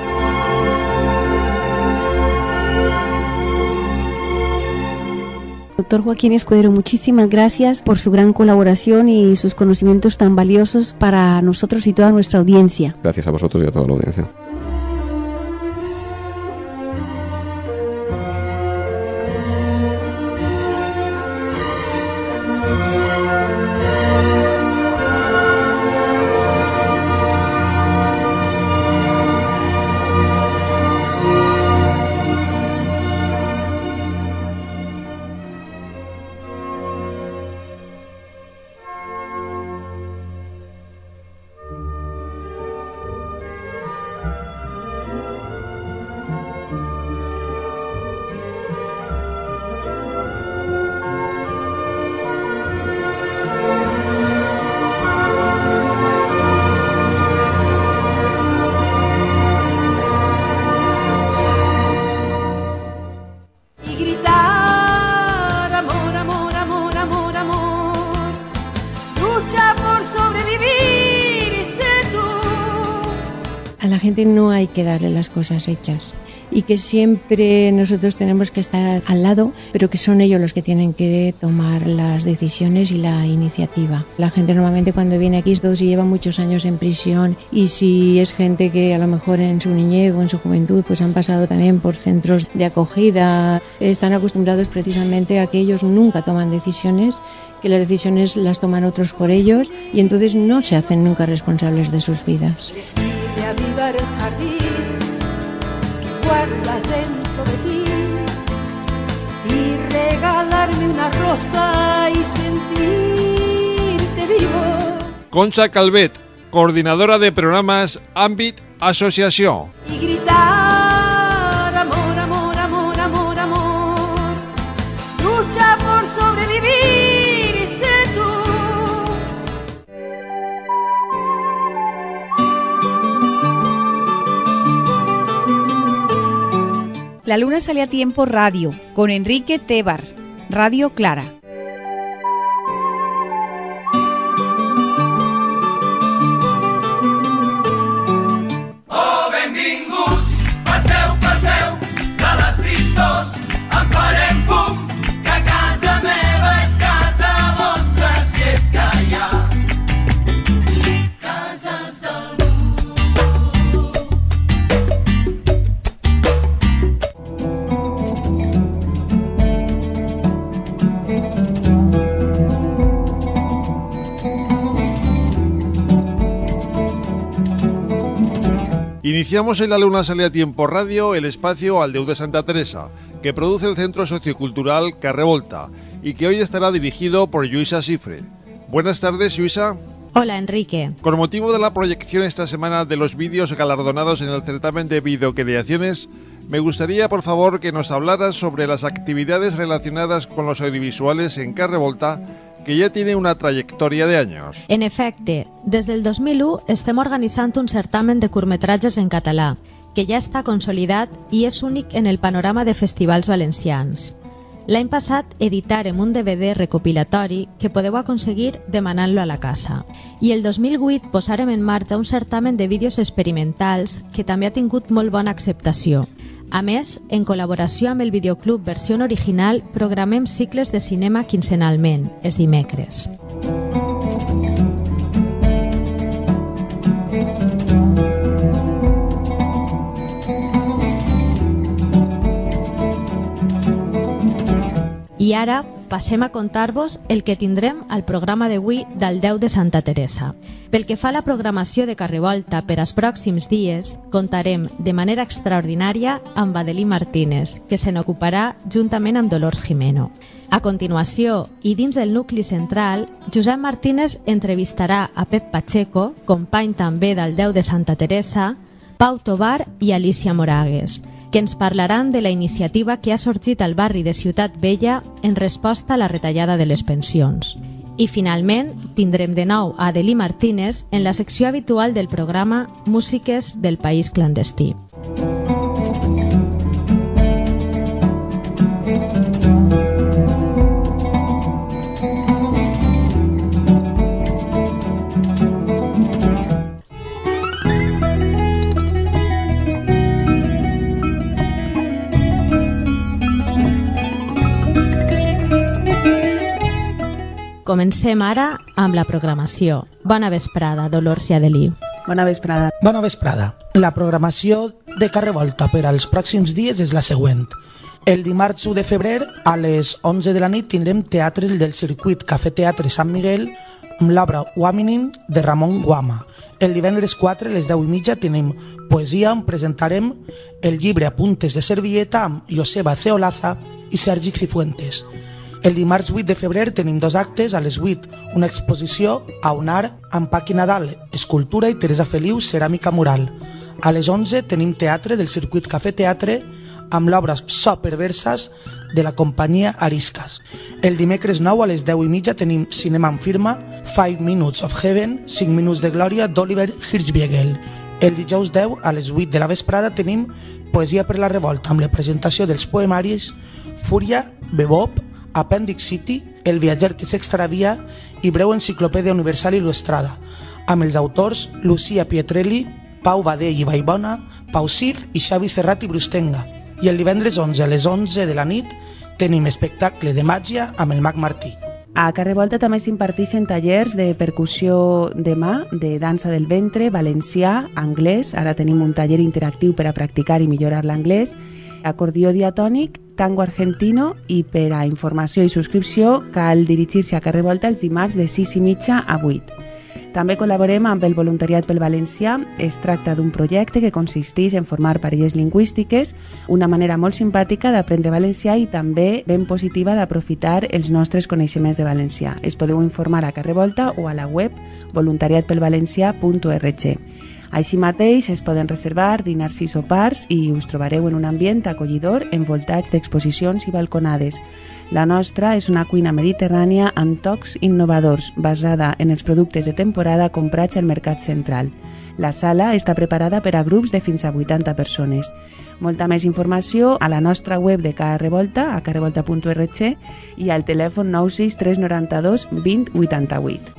Doctor Joaquín Escudero, muchísimas gracias por su gran colaboración y sus conocimientos tan valiosos para nosotros y toda nuestra audiencia. Gracias a vosotros y a toda la audiencia. No hay que darle las cosas hechas y que siempre nosotros tenemos que estar al lado, pero que son ellos los que tienen que tomar las decisiones y la iniciativa. La gente normalmente cuando viene aquí es todo si lleva muchos años en prisión, y si es gente que a lo mejor en su niñez o en su juventud pues han pasado también por centros de acogida, están acostumbrados precisamente a que ellos nunca toman decisiones, que las decisiones las toman otros por ellos, y entonces no se hacen nunca responsables de sus vidas. De avivar el jardín que guardas dentro de ti y regalarme una rosa y sentirte vivo. Concha Calvet, coordinadora de programas Àmbit Associació. Y gritar amor, amor, amor, amor, amor. Lucha por sobrevivir y sé tú. La luna sale a tiempo radio, con Enrique Tebar, Radio Clara. Oh, benvinguts, passeu, passeu, de les tristors en farem fum, que casa meva és casa vostra, si és que hi ha cases d'algú. Iniciamos en La Luna Sale a Tiempo Radio el espacio Aldeu de Santa Teresa, que produce el Centro Sociocultural Carrer Volta y que hoy estará dirigido por Lluïsa Cifre. Buenas tardes, Lluïsa. Hola, Enrique. Con motivo de la proyección esta semana de los vídeos galardonados en el certamen de videocreaciones, me gustaría, por favor, que nos hablaras sobre las actividades relacionadas con los audiovisuales en Carrer Volta, que ja tiene una trajectòria d'anys. En efecte, des del dos mil u estem organitzant un certamen de curtmetratges en català, que ja està consolidat i és únic en el panorama de festivals valencians. L'any passat editarem un D V D recopilatori que podeu aconseguir demanant-lo a la casa. I el dos mil vuit posarem en marxa un certamen de vídeos experimentals que també ha tingut molt bona acceptació. A més, en col·laboració amb el Videoclub Versió Original, programem cicles de cinema quinzenalment, els dimecres. I ara passem a contar-vos el que tindrem al programa d'avui d'Aldeu de Santa Teresa. Pel que fa a la programació de Carrer Volta per als pròxims dies, contarem de manera extraordinària amb Adelí Martínez, que se n'ocuparà juntament amb Dolors Jimeno. A continuació, i dins del nucli central, Josep Martínez entrevistarà a Pep Pacheco, company també d'Aldeu de Santa Teresa, Pau Tobar i Alicia Moragues, que ens parlaran de la iniciativa que ha sorgit al barri de Ciutat Vella en resposta a la retallada de les pensions. I finalment tindrem de nou a Adelí Martínez en la secció habitual del programa Músiques del País Clandestí. Comencem ara amb la programació. Bona vesprada, Dolors i Adelí. Bona vesprada. Bona vesprada. La programació de Carrer Volta per als pròxims dies és la següent. El dimarts u de febrer a les onze de la nit tindrem teatre del circuit Cafè Teatre Sant Miguel amb l'obra Waminin de Ramon Guama. El divendres quatre a les deu i mitja tenim poesia on presentarem el llibre Apuntes de Servilleta amb Joseba Ceolaza i Sergi Cifuentes. El dimarts vuit de febrer tenim dos actes. A les vuit, una exposició a Unar amb Paqui Nadal, escultura, i Teresa Feliu, ceràmica mural. A les onze tenim teatre del circuit Cafè Teatre amb l'obra So Perversas de la companyia Ariscas. El dimecres nou a les deu i mitja tenim cinema en firma, Five Minutes of Heaven, cinc minuts de glòria d'Oliver Hirschbiegel. El dijous deu a les vuit de la vesprada tenim Poesia per la Revolta amb la presentació dels poemaris Fúria, Bebop, Appendix City, El viatger que s'extravia i Breu enciclopèdia universal il·lustrada, amb els autors Lucía Pietrelli, Pau Badell i Vaibona, Pau Cif i Xavi Serrat i Brustenga. I el divendres onze a les onze de la nit tenim espectacle de màgia amb el Mag Martí. A Carrer Volta també s'imparteixen tallers de percussió de mà, de dansa del ventre, valencià, anglès. Ara tenim un taller interactiu per a practicar i millorar l'anglès, acordió diatònic, tango argentino, i per a informació i subscripció cal dirigir-se a Carrer Volta els dimarts de sis i mitja a vuit. També col·laborem amb el Voluntariat pel Valencià. Es tracta d'un projecte que consisteix en formar parelles lingüístiques, una manera molt simpàtica d'aprendre valencià i també ben positiva d'aprofitar els nostres coneixements de valencià. Es podeu informar a Carrer Volta o a la web voluntariat pel valencià punt org. Així mateix es poden reservar dinars i sopars i us trobareu en un ambient acollidor envoltats d'exposicions i balconades. La nostra és una cuina mediterrània amb tocs innovadors, basada en els productes de temporada comprats al Mercat Central. La sala està preparada per a grups de fins a vuitanta persones. Molta més informació a la nostra web de Carrer Volta, a carrer volta punt org, i al telèfon nou sis tres nou dos vint vuitanta-vuit.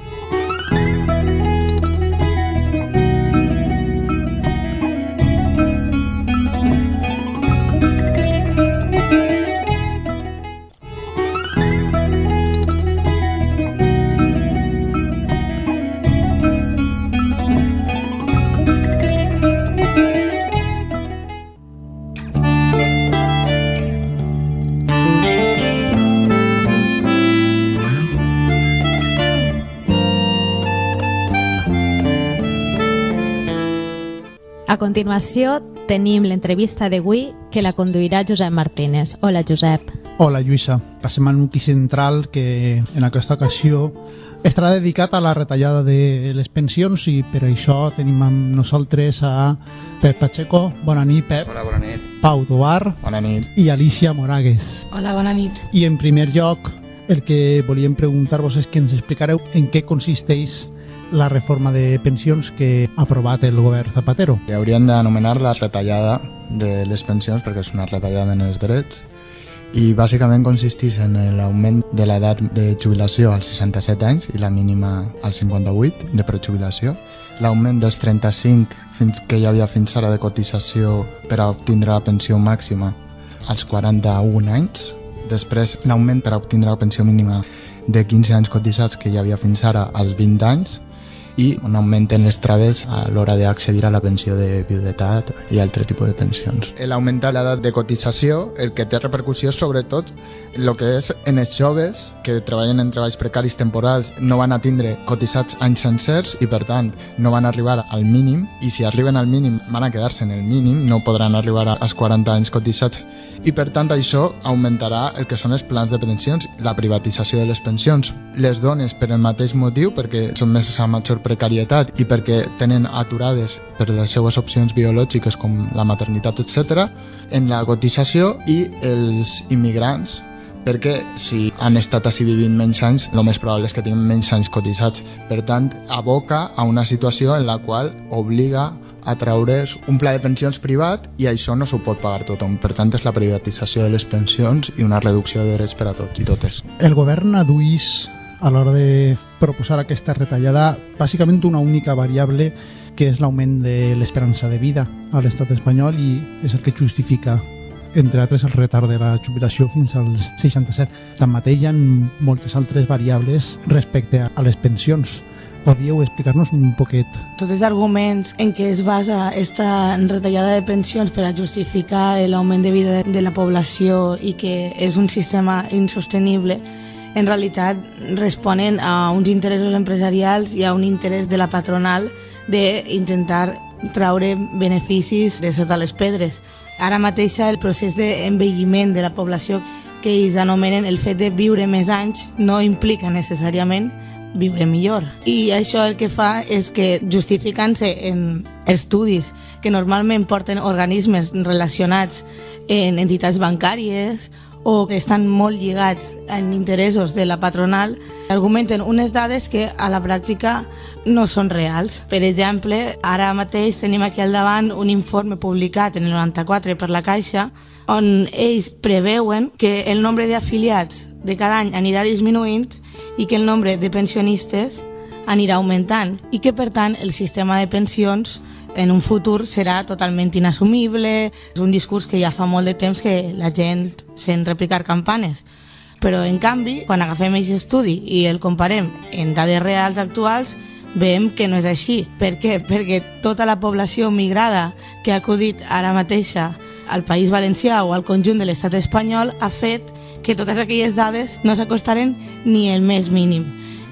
A continuació tenim l'entrevista d'avui que la conduirà Josep Martínez. Hola, Josep. Hola, Lluïsa. Passem al nucli central que en aquesta ocasió estarà dedicat a la retallada de les pensions i per això tenim amb nosaltres a Pep Pacheco. Bona nit, Pep. Hola, bona nit. Pau Tovar. Bona nit. I Alicia Moragues. Hola, bona nit. I en primer lloc, el que volíem preguntar-vos és que ens explicareu en què consisteix la reforma de pensions que ha aprovat el govern Zapatero. I haurien d'anomenar la retallada de les pensions perquè és una retallada en els drets i bàsicament consisteix en l'augment de l'edat de jubilació als seixanta-set anys i la mínima als cinquanta-vuit de prejubilació, l'augment dels trenta-cinc fins que hi havia fins ara de cotització per a obtindre la pensió màxima als quaranta-un anys, després l'augment per a obtindre la pensió mínima de quinze anys cotitzats que hi havia fins ara als vint anys i un augment en les traves a l'hora d'accedir a la pensió de viudetat i altre tipus de pensions. L'augmentar l'edat de cotització, el que té repercussió sobretot el que és en els joves que treballen en treballs precaris temporals no van a tindre cotitzats anys sencers i per tant no van arribar al mínim i si arriben al mínim van a quedar-se en el mínim, no podran arribar als quaranta anys cotitzats i per tant això augmentarà el que són els plans de pensions, la privatització de les pensions. Les dones per el mateix motiu, perquè són més a major precarietat i perquè tenen aturades per les seues opcions biològiques com la maternitat, etcètera, en la cotització i els immigrants perquè si han estat així vivint menys anys, el més probable és que tinguin menys anys cotitzats. Per tant, aboca a una situació en la qual obliga a treure's un pla de pensions privat i això no s'ho pot pagar tothom. Per tant, és la privatització de les pensions i una reducció de drets per a tots i totes. El govern aduïs a l'hora de proposar aquesta retallada bàsicament una única variable que és l'augment de l'esperança de vida a l'estat espanyol i és el que justifica entre altres el retard de la jubilació fins als seixanta-set. Tanmateix hi ha moltes altres variables respecte a les pensions. Podríeu explicar-nos un poquet? Tots els arguments en què es basa esta retallada de pensions per a justificar l'augment de vida de la població i que és un sistema insostenible, en realitat responen a uns interessos empresarials i a un interès de la patronal d'intentar traure beneficis de sota les pedres. Ara mateix el procés d'envelliment de la població que ells anomenen el fet de viure més anys no implica necessàriament viure millor. I això el que fa és que justificant-se en estudis que normalment porten organismes relacionats en entitats bancàries o que estan molt lligats en interessos de la patronal, argumenten unes dades que a la pràctica no són reals. Per exemple, ara mateix tenim aquí al davant un informe publicat en el noranta-quatre per la Caixa on ells preveuen que el nombre d'afiliats de cada any anirà disminuint i que el nombre de pensionistes anirà augmentant i que, per tant, el sistema de pensions en un futur serà totalment inassumible. És un discurs que ja fa molt de temps que la gent sent replicar campanes. Però, en canvi, quan agafem aquest estudi i el comparem en dades reals actuals, veiem que no és així. Per què? Perquè tota la població migrada que ha acudit ara mateixa al País Valencià o al conjunt de l'estat espanyol ha fet que totes aquelles dades no s'acostaren ni el més mínim.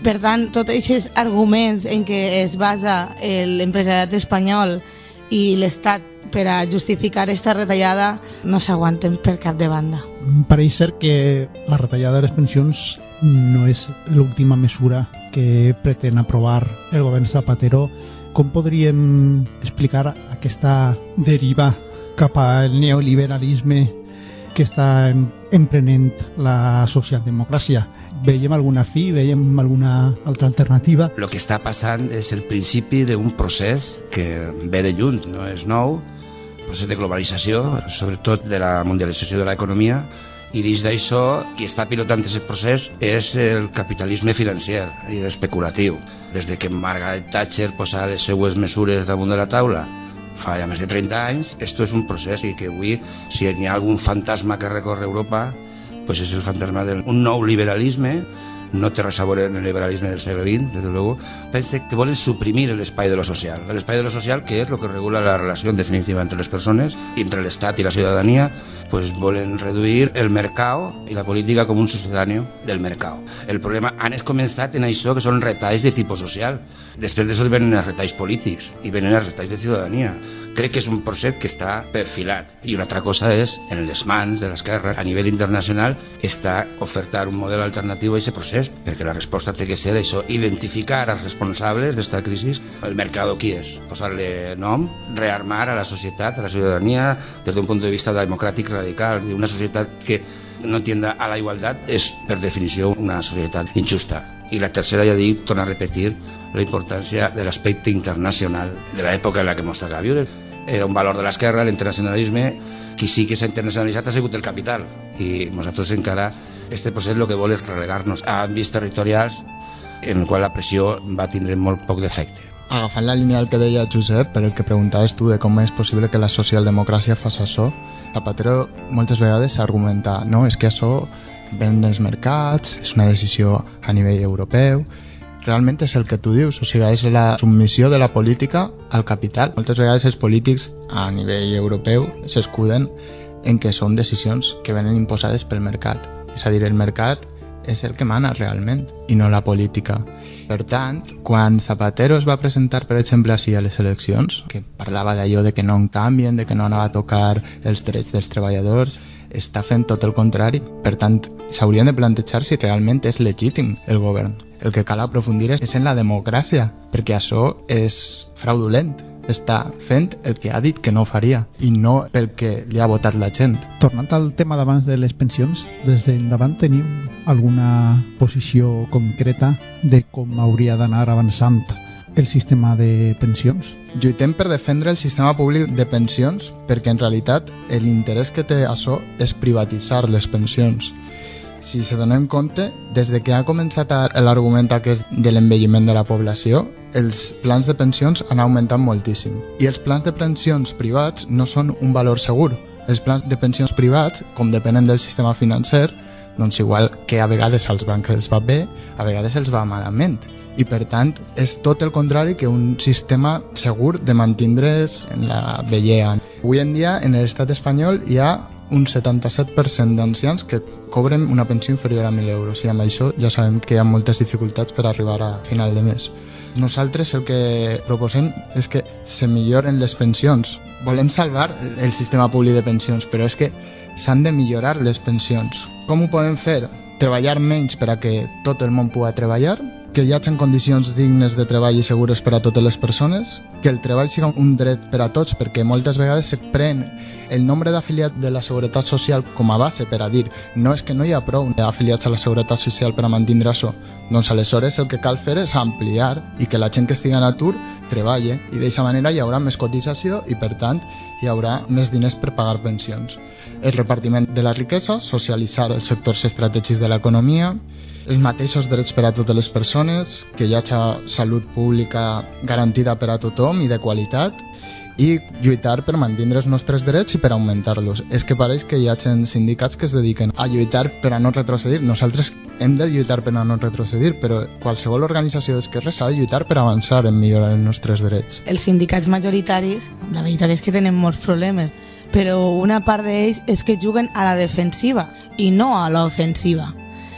Per tant, tots aquests arguments en què es basa l'empresariat espanyol i l'Estat per a justificar aquesta retallada no s'aguanten per cap de banda. Pareix ser que la retallada de les pensions no és l'última mesura que pretén aprovar el govern Zapatero. Com podríem explicar aquesta deriva cap al neoliberalisme que està emprenent la socialdemocràcia? Veiem alguna fi? Veiem alguna altra alternativa? Lo que està passant és el principi d'un procés que ve de lluny, no és nou, procés de globalització, sobretot de la mundialització de l'economia, i dins d'això, qui està pilotant aquest procés és el capitalisme financer i especulatiu. Des de que Margaret Thatcher posa les seues mesures damunt de la taula fa ja més de trenta anys, esto és un procés i que avui, si hi ha algun fantasma que recorre Europa, pues és el fantasma d'un nou liberalisme. No té res a veure en el liberalisme del segle vint, desde luego. Pense que volen suprimir l'espai de lo social. L'espai de lo social, que és el que regula la relació en definitiva entre les persones, entre l'Estat i la ciutadania, pues volen reduir el mercat i la política com un sucedani del mercat. El problema han començat en això, que són retalls de tipus social. Després d'això venen els retalls polítics i venen els retalls de ciutadania. Crec que és un procés que està perfilat. I una altra cosa és, en les mans de l'esquerra, a nivell internacional, està ofertar un model alternatiu a aquest procés, perquè la resposta té que ser això, identificar els responsables d'esta crisi. El mercat qui és? Posar-li nom, rearmar a la societat, a la ciutadania, des d'un punt de vista democràtic radical. Una societat que no tienda a la igualtat és, per definició, una societat injusta. I la tercera, ja dic, torna a repetir la importància de l'aspecte internacional de l'època en la que ens toca viure. Era un valor de l'esquerra, l'internacionalisme. Qui sí que s'ha internacionalitzat ha sigut el capital. I nosaltres encara, este procés el que vol és relegar-nos a àmbits territorials en el qual la pressió va tindre molt poc d'efecte. Agafant la línia del que deia Josep, per el que preguntaves tu de com és possible que la socialdemocràcia faci això, Zapatero moltes vegades s'argumenta, no, és que això ven dels mercats, és una decisió a nivell europeu. Realment és el que tu dius, o sigui, és la submissió de la política al capital. Moltes vegades els polítics a nivell europeu s'escuden en que són decisions que venen imposades pel mercat. És a dir, el mercat és el que mana realment i no la política. Per tant, quan Zapatero es va presentar, per exemple, així a les eleccions, que parlava d'allò de que no en canvien, de que no anava a tocar els drets dels treballadors, està fent tot el contrari. Per tant, s'haurien de plantejar si realment és legítim el govern. El que cal aprofundir és en la democràcia, perquè això és fraudulent. Està fent el que ha dit que no faria i no pel que li ha votat la gent. Tornant al tema d'abans de les pensions, des d'endavant teniu alguna posició concreta de com hauria d'anar avançant el sistema de pensions? Lluitem per defendre el sistema públic de pensions perquè en realitat l'interès que té això és privatitzar les pensions. Si se donem compte, des de que ha començat l'argument aquest de l'envelliment de la població, els plans de pensions han augmentat moltíssim. I els plans de pensions privats no són un valor segur. Els plans de pensions privats, com depenen del sistema financer, doncs igual que a vegades als bancs els va bé, a vegades els va malament. I per tant, és tot el contrari que un sistema segur de mantindre's en la vellea. Avui en dia, en l'estat espanyol, hi ha un setanta-set per cent d'ancians que cobren una pensió inferior a mil euros i amb això ja sabem que hi ha moltes dificultats per arribar a final de mes. Nosaltres el que proposem és que se milloren les pensions. Volem salvar el sistema públic de pensions, però és que s'han de millorar les pensions. Com ho podem fer? Treballar menys per a que tot el món pugui treballar, que hi hagi condicions dignes de treball i segures per a totes les persones, que el treball sigui un dret per a tots, perquè moltes vegades se pren el nombre d'afiliats de la Seguretat Social com a base per a dir no és que no hi ha prou afiliats a la Seguretat Social per a mantindre això. Doncs aleshores el que cal fer és ampliar i que la gent que estigui en atur treballe i d'aquesta manera hi haurà més cotització i per tant hi haurà més diners per pagar pensions. El repartiment de la riquesa, socialitzar els sectors estratègics de l'economia, els mateixos drets per a totes les persones, que hi hagi salut pública garantida per a tothom i de qualitat, i lluitar per mantindre els nostres drets i per augmentar-los. És que pareix que hi hagi sindicats que es dediquen a lluitar per a no retrocedir. Nosaltres hem de lluitar per a no retrocedir, però qualsevol organització d'esquerres ha de lluitar per avançar en millorar els nostres drets. Els sindicats majoritaris, la veritat és que tenen molts problemes, però una part d'ells és que juguen a la defensiva i no a l'ofensiva.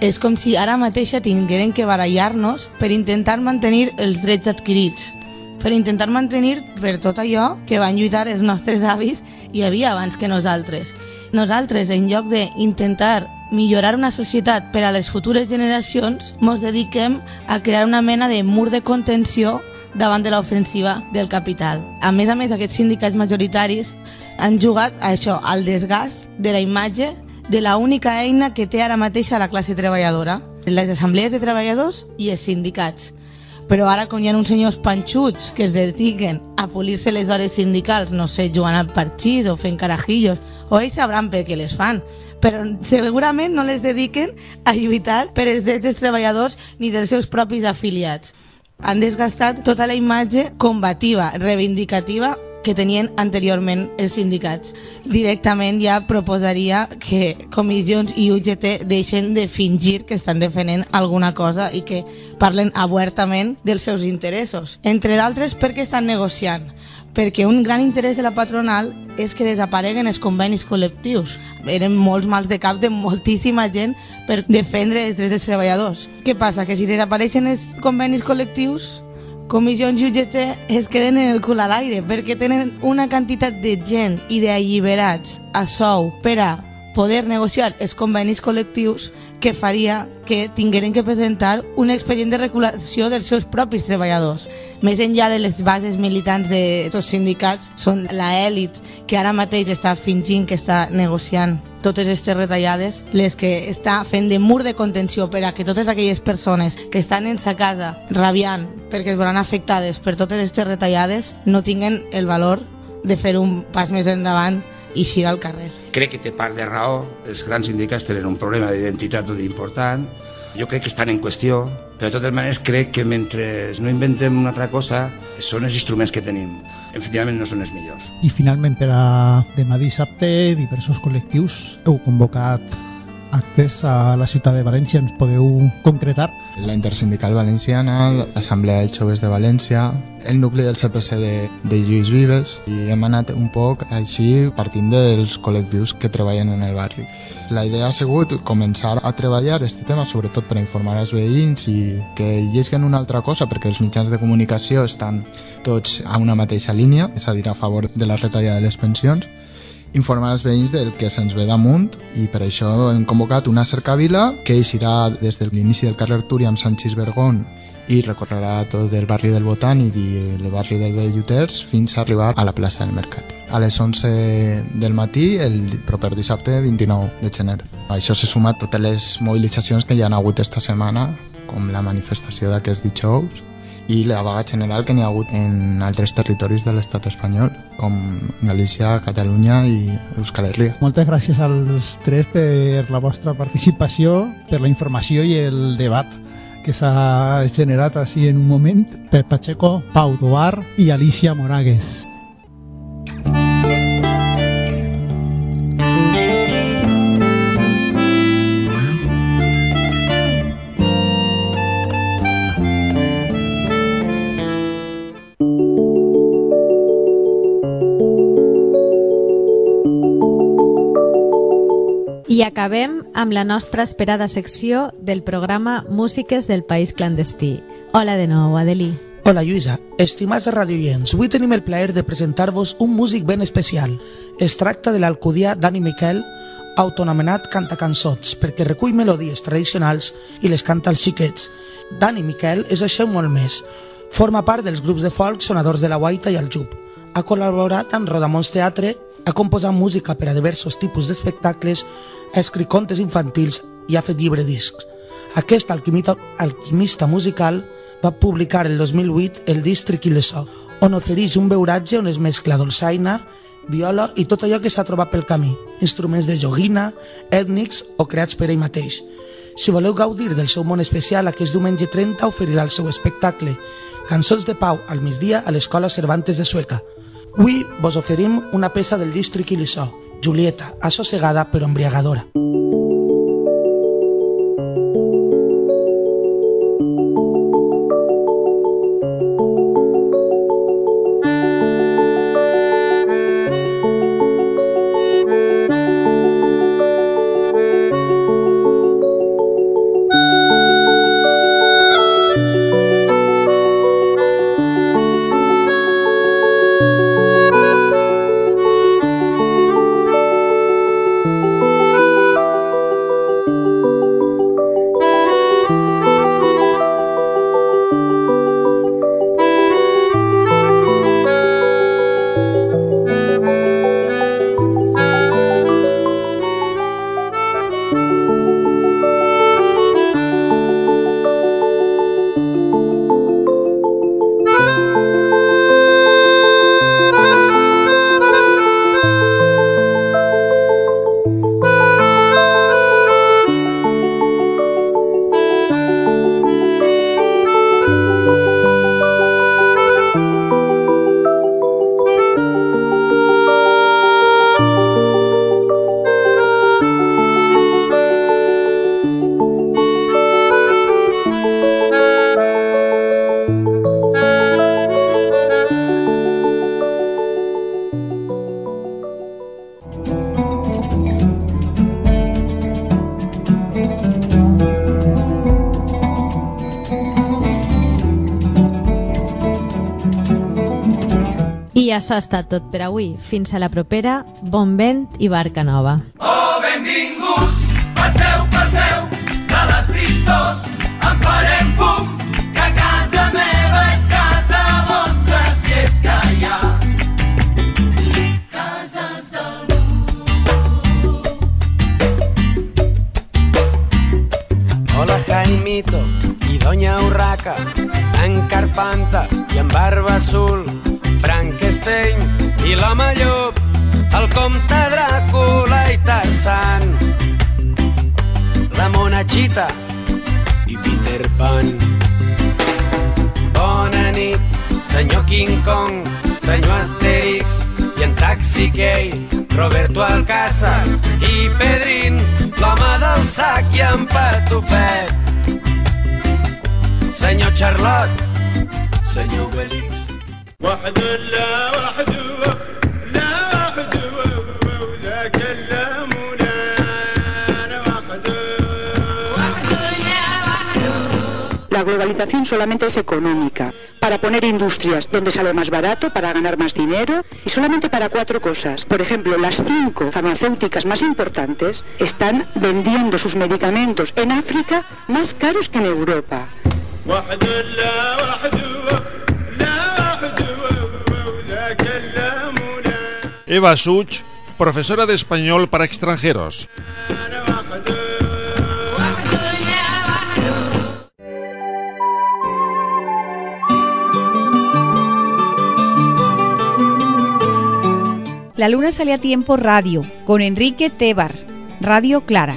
És com si ara mateixa tingueren que barallar-nos per intentar mantenir els drets adquirits, per intentar mantenir per tot allò que van lluitar els nostres avis hi havia abans que nosaltres. Nosaltres, en lloc d'intentar millorar una societat per a les futures generacions, ens dediquem a crear una mena de mur de contenció davant de l'ofensiva del capital. A més a més, aquests sindicats majoritaris han jugat a això, al desgast de la imatge de la única eina que té ara mateix a la classe treballadora, les assemblees de treballadors i els sindicats. Però ara, com hi ha uns senyors panxuts que es dediquen a polir-se les hores sindicals, no sé, jugant al parxís o fent carajillos, o ells sabran per què les fan, però segurament no les dediquen a lluitar per els drets dels treballadors ni dels seus propis afiliats. Han desgastat tota la imatge combativa, reivindicativa, que tenien anteriorment els sindicats. Directament ja proposaria que comissions i U G T deixen de fingir que estan defendent alguna cosa i que parlen obertament dels seus interessos. Entre d'altres, per què estan negociant? Perquè un gran interès de la patronal és que desapareguen els convenis col·lectius. Eren molts mals de cap de moltíssima gent per defendre els drets dels treballadors. Què passa? Que si desapareixen els convenis col·lectius, comissions i U G T es queden en el cul a l'aire perquè tenen una quantitat de gent i d'alliberats a sou per a poder negociar els convenis col·lectius que faria que tingueren que presentar un expedient de regulació dels seus propis treballadors. Més enllà de les bases militants d'aquests sindicats, són l'elit que ara mateix està fingint que està negociant totes aquestes retallades, les que està fent de mur de contenció per a que totes aquelles persones que estan en sa casa rabiant perquè es veuran afectades per totes aquestes retallades no tinguen el valor de fer un pas més endavant i eixir al carrer. Crec que té part de raó, els grans sindicats tenen un problema d'identitat molt important, jo crec que estan en qüestió, però de totes maneres crec que mentre no inventem una altra cosa són els instruments que tenim, efectivament no són els millors. I finalment, per a demà dissabte, diversos col·lectius heu convocat actes a la ciutat de València, ens podeu concretar? La Intersindical Valenciana, l'Assemblea de Joves de València, el nucli del C P C de, de Lluís Vives, i hem anat un poc així partint dels col·lectius que treballen en el barri. La idea ha sigut començar a treballar aquest tema, sobretot per informar els veïns i que lleguen una altra cosa, perquè els mitjans de comunicació estan tots a una mateixa línia, és a dir, a favor de la retallada de les pensions, informar els veïns del que se'ns ve damunt, i per això hem convocat una cercavila que eixirà des de l'inici del carrer Túria amb Sanchis Bergón i recorrerà tot el barri del Botànic i el barri del Belluters fins a arribar a la plaça del Mercat. A les onze del matí, el proper dissabte vint-i-nou de gener. Això se suma a totes les mobilitzacions que hi ha hagut esta setmana, com la manifestació d'aquest dijous, i la vaga general que n'hi ha hagut en altres territoris de l'estat espanyol, com Galícia, Catalunya i Euskal Herria. Moltes gràcies als tres per la vostra participació, per la informació i el debat que s'ha generat així en un moment. Pep Pacheco, Pau Tobar i Alicia Moragues. I acabem amb la nostra esperada secció del programa Músiques del País Clandestí. Hola de nou, Adelí. Hola, Lluïsa. Estimats radioients, avui tenim el plaer de presentar-vos un músic ben especial. Es tracta de l'alcudià Dani Miquel, autonomenat cantacançots, perquè recull melodies tradicionals i les canta als xiquets. Dani Miquel és això i molt més. Forma part dels grups de folk sonadors de la Guaita i el Jub. Ha col·laborat amb Rodamons Teatre, ha composat música per a diversos tipus d'espectacles, ha escrit contes infantils i ha fet llibre-discs. Aquest alquimista, alquimista musical va publicar el dos mil vuit el disc Triquilesó, on ofereix un beuratge on es mescla dolçaina, viola i tot allò que s'ha trobat pel camí, instruments de joguina, ètnics o creats per ell mateix. Si voleu gaudir del seu món especial, aquest diumenge trenta oferirà el seu espectacle Cançons de Pau al migdia a l'Escola Cervantes de Sueca. Avui vos oferim una peça del disc Triquilesó, Julieta, assossegada però embriagadora. això ha estat tot per avui. Fins a la propera, bon vent i barca nova. Oh, benvinguts, passeu, passeu, de les tristors en farem fum, que a casa meva és casa vostra, si és que hi ha cases d'algú. Hola, Jaimito i Doña Urraca, en Carpanta i en Barba Azul, Frankenstein i l'home llop, el comte Dràcula i Tarzan, la monachita i Peter Pan. Bona nit, senyor King Kong, senyor Asterix i en Taxi Gay, Roberto Alcázar i Pedrín, l'home del sac i en Patufet, senyor Charlotte, senyor Obelix. واحد لا واحد لا واحد وذاك اللامونا واحد واحد لا واحد. La globalización solamente es económica, para poner industrias donde sale más barato, para ganar más dinero y solamente para cuatro cosas. Por ejemplo, las cinco farmacéuticas más importantes están vendiendo sus medicamentos en África más caros que en Europa. واحد لا واحد Eva Such, profesora de español para extranjeros. La luna sale a tiempo radio, con Enrique Tebar, Radio Clara.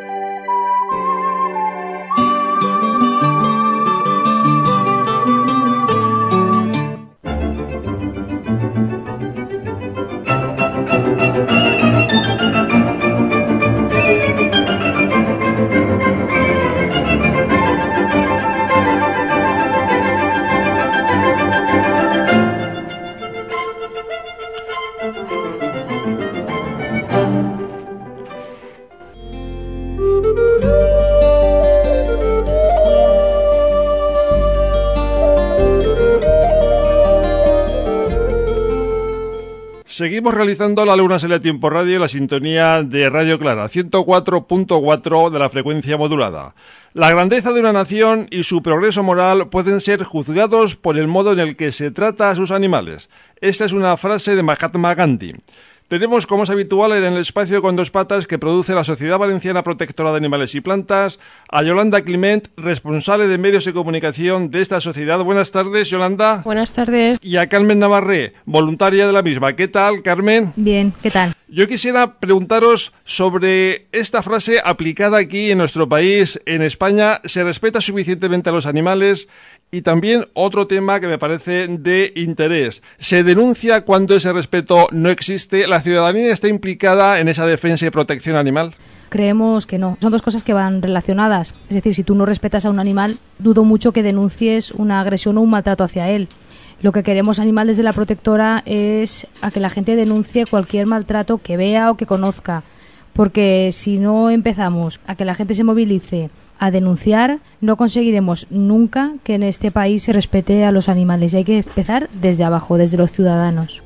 Seguimos realizando La Luna Sale a Tiempo Radio en la sintonía de Radio Clara, ciento cuatro punto cuatro de la frecuencia modulada. La grandeza de una nación y su progreso moral pueden ser juzgados por el modo en el que se trata a sus animales. Esta es una frase de Mahatma Gandhi. Tenemos, como es habitual, en el espacio con dos patas que produce la Sociedad Valenciana Protectora de Animales y Plantas, a Yolanda Climent, responsable de medios de comunicación de esta sociedad. Buenas tardes, Yolanda. Buenas tardes. Y a Carmen Navarré, voluntaria de la misma. ¿Qué tal, Carmen? Bien, ¿qué tal? Yo quisiera preguntaros sobre esta frase aplicada aquí en nuestro país, en España. ¿Se respeta suficientemente a los animales? Y también otro tema que me parece de interés. ¿Se denuncia cuando ese respeto no existe? ¿La ciudadanía está implicada en esa defensa y protección animal? Creemos que no. Son dos cosas que van relacionadas. Es decir, si tú no respetas a un animal, dudo mucho que denuncies una agresión o un maltrato hacia él. Lo que queremos Animal desde la Protectora es a que la gente denuncie cualquier maltrato que vea o que conozca. Porque si no empezamos a que la gente se movilice a denunciar, no conseguiremos nunca que en este país se respete a los animales. Y hay que empezar desde abajo, desde los ciudadanos.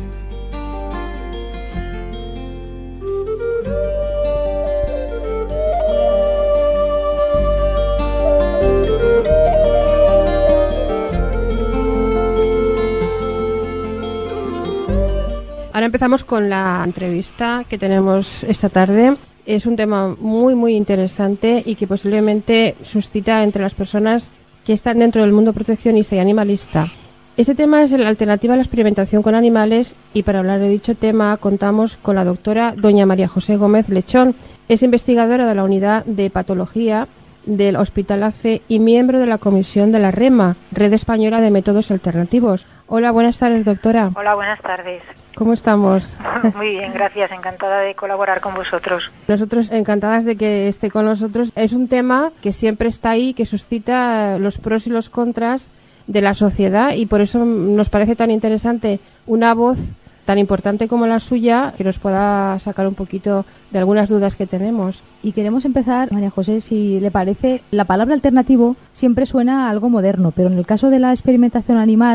Ahora empezamos con la entrevista que tenemos esta tarde. Es un tema muy, muy interesante y que posiblemente suscita entre las personas que están dentro del mundo proteccionista y animalista. Este tema es la alternativa a la experimentación con animales y para hablar de dicho tema contamos con la doctora doña María José Gómez Lechón. Es investigadora de la Unidad de Patología del Hospital A F E y miembro de la Comisión de la REMA, Red Española de Métodos Alternativos. Hola, buenas tardes, doctora. Hola, buenas tardes. ¿Cómo estamos? Muy bien, gracias. Encantada de colaborar con vosotros. Nosotros encantadas de que esté con nosotros. Es un tema que siempre está ahí, que suscita los pros y los contras de la sociedad y por eso nos parece tan interesante una voz tan importante como la suya que nos pueda sacar un poquito de algunas dudas que tenemos. Y queremos empezar, María José, si le parece, la palabra alternativo siempre suena a algo moderno, pero en el caso de la experimentación animal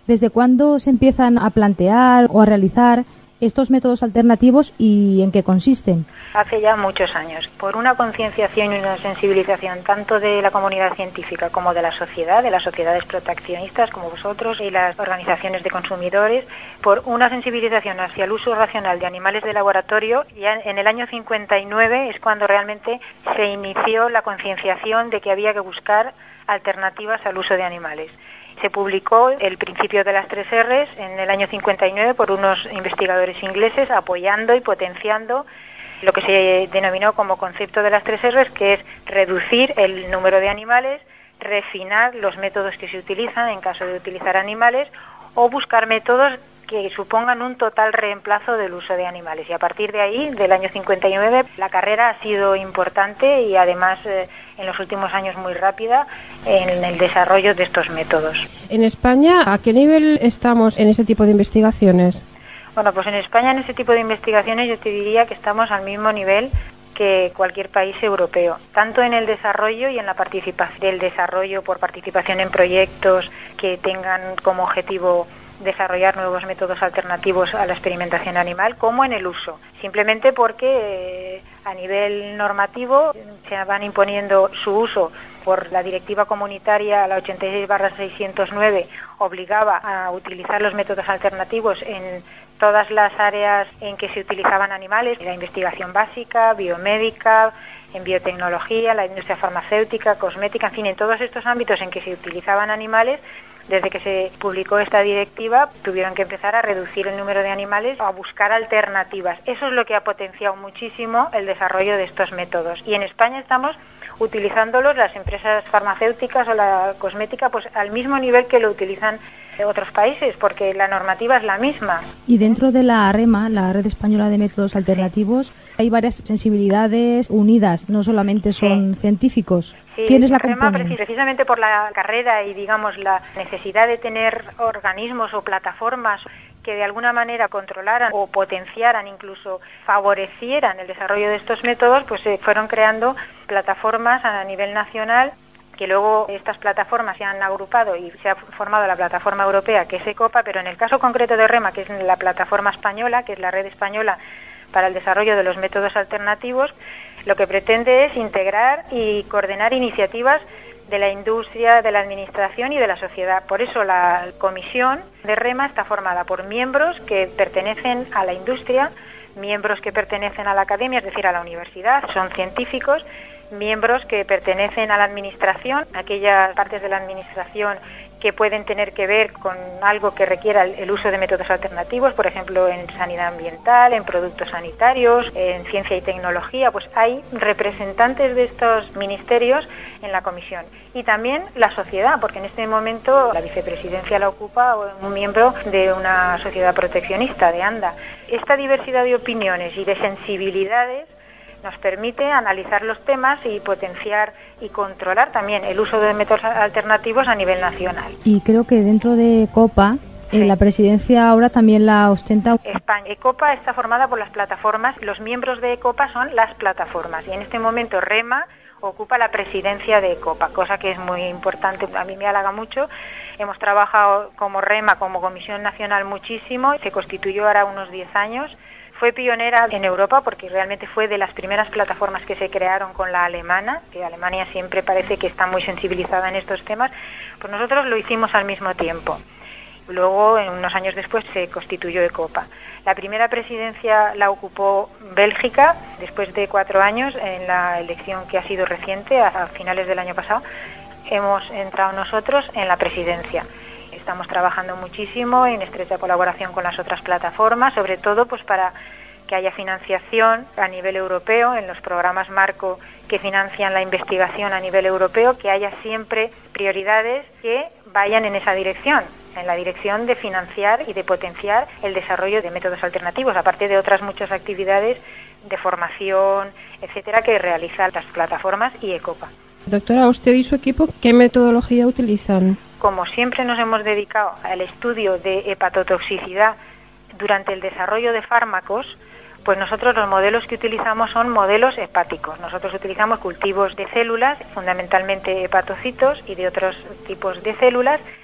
¿Desde cuándo se empiezan a plantear o a realizar estos métodos alternativos y en qué consisten? Hace ya muchos años, por una concienciación y una sensibilización tanto de la comunidad científica como de la sociedad, de las sociedades proteccionistas como vosotros y las organizaciones de consumidores, por una sensibilización hacia el uso racional de animales de laboratorio. Ya en el año cincuenta y nueve es cuando realmente se inició la concienciación de que había que buscar alternativas al uso de animales. Se publicó el principio de las tres R's en el año cincuenta y nueve por unos investigadores ingleses apoyando y potenciando lo que se denominó como concepto de las tres R's, que es reducir el número de animales, refinar los métodos que se utilizan en caso de utilizar animales o buscar métodos que supongan un total reemplazo del uso de animales. Y a partir de ahí, del año cincuenta y nueve, la carrera ha sido importante y además eh, en los últimos años muy rápida en el desarrollo de estos métodos. En España, ¿a qué nivel estamos en este tipo de investigaciones? Bueno, pues en España en este tipo de investigaciones yo te diría que estamos al mismo nivel que cualquier país europeo, tanto en el desarrollo y en la participación del desarrollo por participación en proyectos que tengan como objetivo desarrollar nuevos métodos alternativos a la experimentación animal, como en el uso, simplemente porque eh, a nivel normativo se van imponiendo su uso por la directiva comunitaria, la ochenta y seis barra seiscientos nueve, obligaba a utilizar los métodos alternativos en todas las áreas en que se utilizaban animales, la investigación básica, biomédica, en biotecnología, la industria farmacéutica, cosmética, en fin, en todos estos ámbitos en que se utilizaban animales. Desde que se publicó esta directiva, tuvieron que empezar a reducir el número de animales, a buscar alternativas. Eso es lo que ha potenciado muchísimo el desarrollo de estos métodos. Y en España estamos utilizándolos, las empresas farmacéuticas o la cosmética, pues al mismo nivel que lo utilizan otros países, porque la normativa es la misma. Y dentro de la REMA, la Red Española de Métodos Alternativos, hay varias sensibilidades unidas, no solamente son sí. científicos. Sí, ¿Quiénes la REMA, componen? precisamente por la carrera y, digamos, la necesidad de tener organismos o plataformas que de alguna manera controlaran o potenciaran, incluso favorecieran el desarrollo de estos métodos, pues se fueron creando plataformas a nivel nacional, que luego estas plataformas se han agrupado y se ha formado la plataforma europea, que es ECOPA, pero en el caso concreto de REMA, que es la plataforma española, que es la Red Española para el Desarrollo de los Métodos Alternativos, lo que pretende es integrar y coordinar iniciativas de la industria, de la administración y de la sociedad. Por eso la comisión de REMA está formada por miembros que pertenecen a la industria, miembros que pertenecen a la academia, es decir, a la universidad, son científicos, miembros que pertenecen a la administración, aquellas partes de la administración que pueden tener que ver con algo que requiera el uso de métodos alternativos, por ejemplo, en sanidad ambiental, en productos sanitarios, en ciencia y tecnología, pues hay representantes de estos ministerios en la comisión. Y también la sociedad, porque en este momento la vicepresidencia la ocupa un miembro de una sociedad proteccionista, de ANDA. Esta diversidad de opiniones y de sensibilidades nos permite analizar los temas y potenciar y controlar también el uso de métodos alternativos a nivel nacional. Y creo que dentro de COPA, sí. eh, la presidencia ahora también la ostenta España. ECOPA está formada por las plataformas, los miembros de ECOPA son las plataformas y en este momento REMA ocupa la presidencia de ECOPA, cosa que es muy importante, a mí me halaga mucho. Hemos trabajado como REMA, como Comisión Nacional muchísimo, se constituyó ahora unos diez años. Fue pionera en Europa porque realmente fue de las primeras plataformas que se crearon con la alemana, que Alemania siempre parece que está muy sensibilizada en estos temas, pues nosotros lo hicimos al mismo tiempo. Luego, en unos años después, se constituyó ECOPA. La primera presidencia la ocupó Bélgica, después de cuatro años, en la elección que ha sido reciente, a finales del año pasado, hemos entrado nosotros en la presidencia. Estamos trabajando muchísimo en estrecha colaboración con las otras plataformas, sobre todo pues para que haya financiación a nivel europeo en los programas marco que financian la investigación a nivel europeo, que haya siempre prioridades que vayan en esa dirección, en la dirección de financiar y de potenciar el desarrollo de métodos alternativos, aparte de otras muchas actividades de formación, etcétera, que realizan las plataformas y ECOPA. Doctora, usted y su equipo, ¿qué metodología utilizan? Como siempre nos hemos dedicado al estudio de hepatotoxicidad durante el desarrollo de fármacos, pues nosotros los modelos que utilizamos son modelos hepáticos. Nosotros utilizamos cultivos de células, fundamentalmente hepatocitos y de otros tipos de células,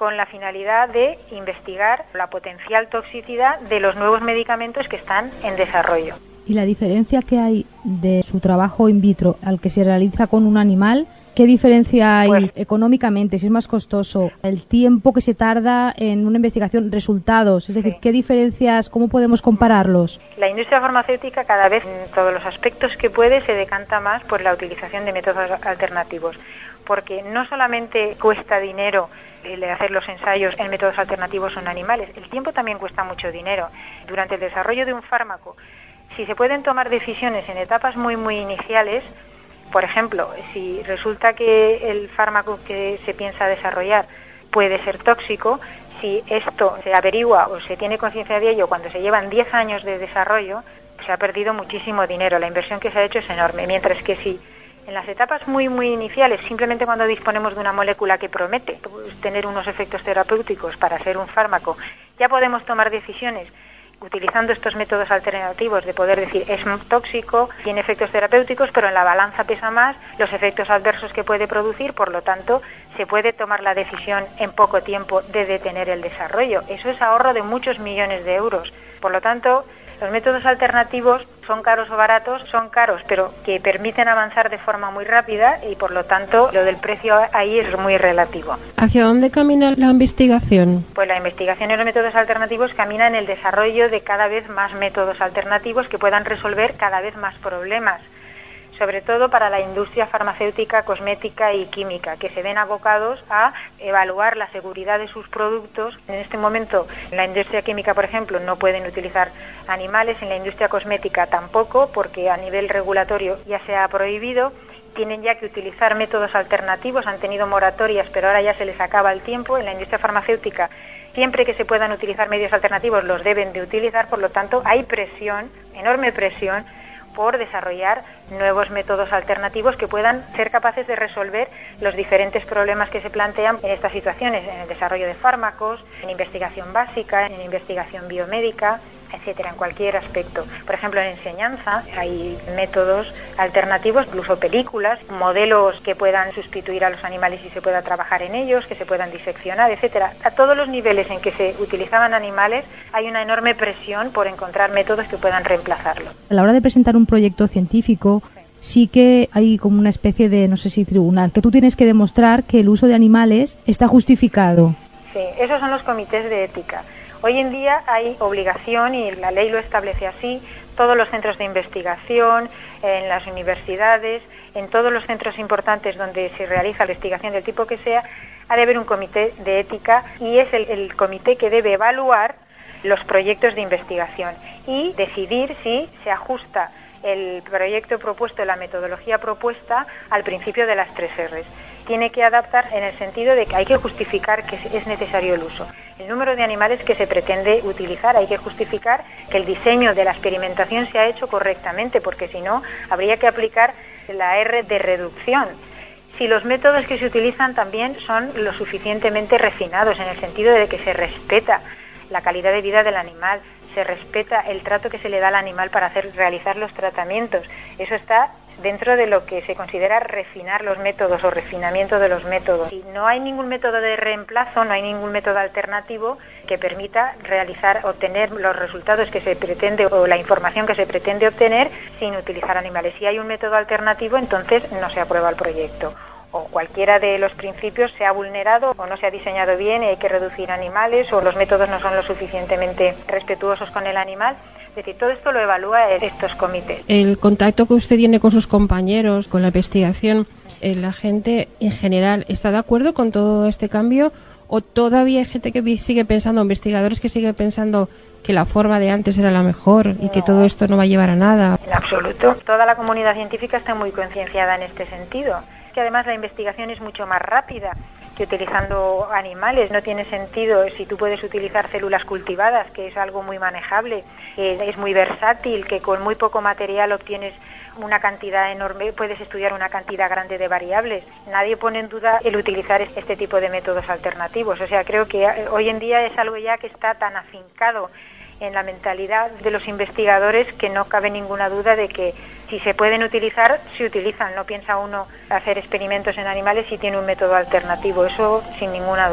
con la finalidad de investigar la potencial toxicidad de los nuevos medicamentos que están en desarrollo. ¿Y la diferencia que hay de su trabajo in vitro al que se realiza con un animal? ¿Qué diferencia hay pues, económicamente? Si es más costoso, el tiempo que se tarda en una investigación, resultados, es decir, sí. ¿qué diferencias, cómo podemos compararlos? La industria farmacéutica cada vez, en todos los aspectos que puede, se decanta más por la utilización de métodos alternativos, porque no solamente cuesta dinero el hacer los ensayos en métodos alternativos en animales, el tiempo también cuesta mucho dinero. Durante el desarrollo de un fármaco, si se pueden tomar decisiones en etapas muy, muy iniciales, por ejemplo, si resulta que el fármaco que se piensa desarrollar puede ser tóxico, si esto se averigua o se tiene conciencia de ello cuando se llevan diez años de desarrollo, se ha perdido muchísimo dinero, la inversión que se ha hecho es enorme, mientras que si en las etapas muy muy iniciales, simplemente cuando disponemos de una molécula que promete tener unos efectos terapéuticos para ser un fármaco, ya podemos tomar decisiones utilizando estos métodos alternativos de poder decir es tóxico, tiene efectos terapéuticos, pero en la balanza pesa más los efectos adversos que puede producir, por lo tanto se puede tomar la decisión en poco tiempo de detener el desarrollo. Eso es ahorro de muchos millones de euros. Por lo tanto, los métodos alternativos son caros o baratos, son caros, pero que permiten avanzar de forma muy rápida y por lo tanto lo del precio ahí es muy relativo. ¿Hacia dónde camina la investigación? Pues la investigación en los métodos alternativos camina en el desarrollo de cada vez más métodos alternativos que puedan resolver cada vez más problemas, sobre todo para la industria farmacéutica, cosmética y química, que se ven abocados a evaluar la seguridad de sus productos. En este momento, en la industria química, por ejemplo, no pueden utilizar animales, en la industria cosmética tampoco, porque a nivel regulatorio ya se ha prohibido. Tienen ya que utilizar métodos alternativos, han tenido moratorias, pero ahora ya se les acaba el tiempo. En la industria farmacéutica, siempre que se puedan utilizar medios alternativos, los deben de utilizar, por lo tanto, hay presión, enorme presión, por desarrollar nuevos métodos alternativos que puedan ser capaces de resolver los diferentes problemas que se plantean en estas situaciones, en el desarrollo de fármacos, en investigación básica, en investigación biomédica, etcétera, en cualquier aspecto. Por ejemplo, en enseñanza hay métodos alternativos, incluso películas, modelos que puedan sustituir a los animales y se pueda trabajar en ellos, que se puedan diseccionar, etcétera. A todos los niveles en que se utilizaban animales hay una enorme presión por encontrar métodos que puedan reemplazarlo. A la hora de presentar un proyecto científico, sí que hay como una especie de, no sé si tribunal, que tú tienes que demostrar que el uso de animales está justificado. Sí, esos son los comités de ética. Hoy en día hay obligación, y la ley lo establece así, todos los centros de investigación, en las universidades, en todos los centros importantes donde se realiza la investigación del tipo que sea, ha de haber un comité de ética y es el, el comité que debe evaluar los proyectos de investigación y decidir si se ajusta el proyecto propuesto, la metodología propuesta al principio de las tres erres. Tiene que adaptar en el sentido de que hay que justificar que es necesario el uso. El número de animales que se pretende utilizar, hay que justificar que el diseño de la experimentación se ha hecho correctamente, porque si no, habría que aplicar la R de reducción. Si los métodos que se utilizan también son lo suficientemente refinados, en el sentido de que se respeta la calidad de vida del animal, se respeta el trato que se le da al animal para hacer realizar los tratamientos. Eso está dentro de lo que se considera refinar los métodos o refinamiento de los métodos. Y no hay ningún método de reemplazo, no hay ningún método alternativo que permita realizar, obtener los resultados que se pretende o la información que se pretende obtener sin utilizar animales. Si hay un método alternativo, entonces no se aprueba el proyecto. O cualquiera de los principios se ha vulnerado o no se ha diseñado bien y hay que reducir animales o los métodos no son lo suficientemente respetuosos con el animal. Es decir, todo esto lo evalúa estos comités. El contacto que usted tiene con sus compañeros, con la investigación, ¿la gente en general está de acuerdo con todo este cambio? ¿O todavía hay gente que sigue pensando, investigadores que siguen pensando que la forma de antes era la mejor y no, que todo esto no va a llevar a nada? En absoluto. Toda la comunidad científica está muy concienciada en este sentido. Que además la investigación es mucho más rápida que utilizando animales. No tiene sentido si tú puedes utilizar células cultivadas, que es algo muy manejable, que es muy versátil, que con muy poco material obtienes una cantidad enorme, puedes estudiar una cantidad grande de variables. Nadie pone en duda el utilizar este tipo de métodos alternativos. O sea, creo que hoy en día es algo ya que está tan afincado en la mentalidad de los investigadores que no cabe ninguna duda de que si se pueden utilizar, se utilizan. No piensa uno hacer experimentos en animales si tiene un método alternativo, eso sin ninguna duda.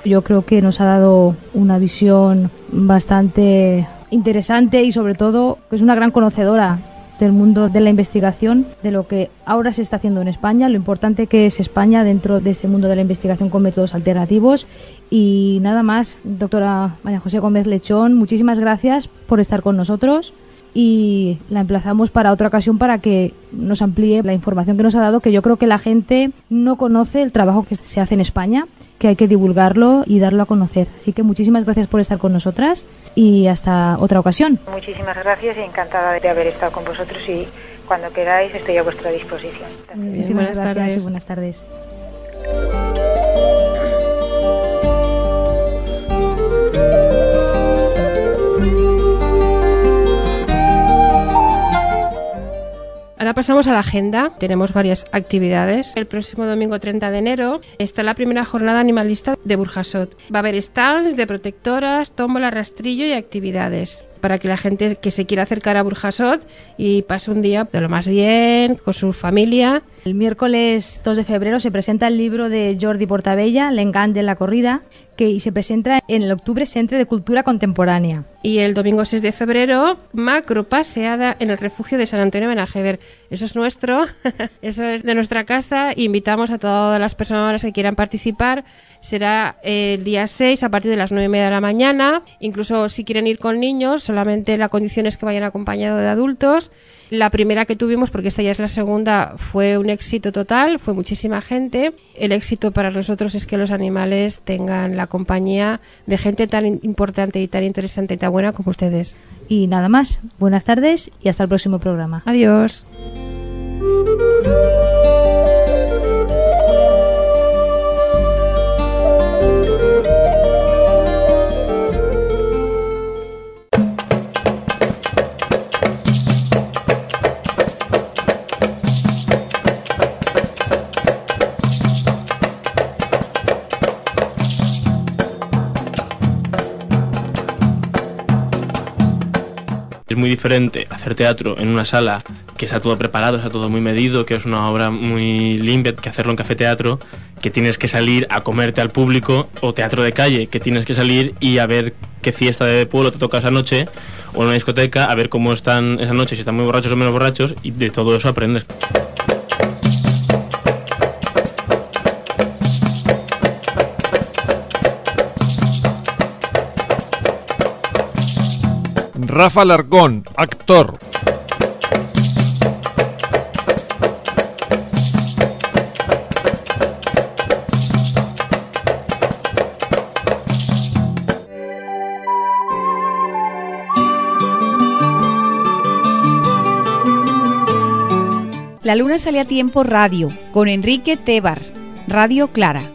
Yo creo que nos ha dado una visión bastante interesante y sobre todo que es una gran conocedora del mundo de la investigación, de lo que ahora se está haciendo en España, lo importante que es España dentro de este mundo de la investigación con métodos alternativos. Y nada más, doctora María José Gómez Lechón, muchísimas gracias por estar con nosotros y la emplazamos para otra ocasión para que nos amplíe la información que nos ha dado, que yo creo que la gente no conoce el trabajo que se hace en España, que hay que divulgarlo y darlo a conocer. Así que muchísimas gracias por estar con nosotras y hasta otra ocasión. Muchísimas gracias y encantada de haber estado con vosotros y cuando queráis estoy a vuestra disposición. Muchísimas buenas gracias tardes. Y buenas tardes. Ahora pasamos a la agenda. Tenemos varias actividades. El próximo domingo treinta de enero está la primera jornada animalista de Burjasot. Va a haber stands de protectoras, tómbola, rastrillo y actividades para que la gente que se quiera acercar a Burjasot y pase un día de lo más bien con su familia. El miércoles dos de febrero se presenta el libro de Jordi Portabella, L'engany de la corrida, que y se presenta en el Octubre Centre de Cultura Contemporánea. Y el domingo seis de febrero, macro paseada en el refugio de San Antonio Benajever. Eso es nuestro, eso es de nuestra casa. Invitamos a todas las personas que quieran participar. Será el día seis a partir de las nueve y media de la mañana. Incluso si quieren ir con niños, solamente la condición es que vayan acompañados de adultos. La primera que tuvimos, porque esta ya es la segunda, fue un éxito total, fue muchísima gente. El éxito para nosotros es que los animales tengan la compañía de gente tan importante y tan interesante y tan buena como ustedes. Y nada más, buenas tardes y hasta el próximo programa. Adiós. Es muy diferente hacer teatro en una sala que está todo preparado, está todo muy medido, que es una obra muy limpia, que hacerlo en café-teatro, que tienes que salir a comerte al público, o teatro de calle, que tienes que salir y a ver qué fiesta de pueblo te toca esa noche, o en una discoteca, a ver cómo están esa noche, si están muy borrachos o menos borrachos, y de todo eso aprendes. Rafa Larcón, actor. La luna sale a tiempo radio, con Enrique Tebar, Radio Clara.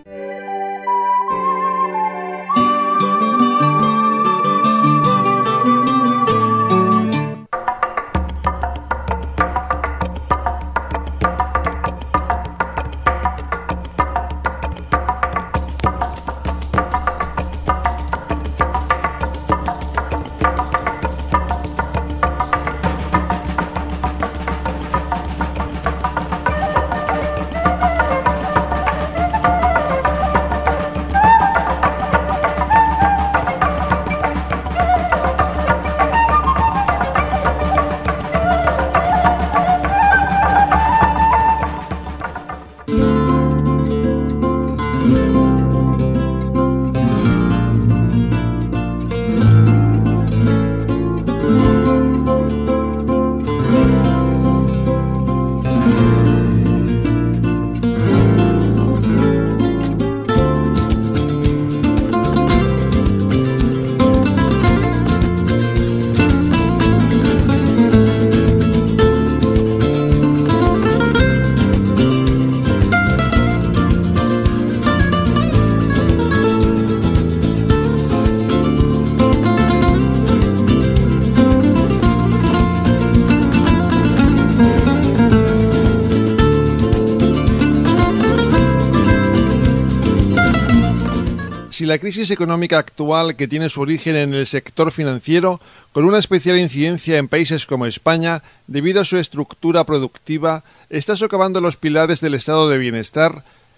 Si la crisis económica actual, que tiene su origen en el sector financiero, con una especial incidencia en países como España, debido a su estructura productiva, está socavando los pilares del estado de bienestar,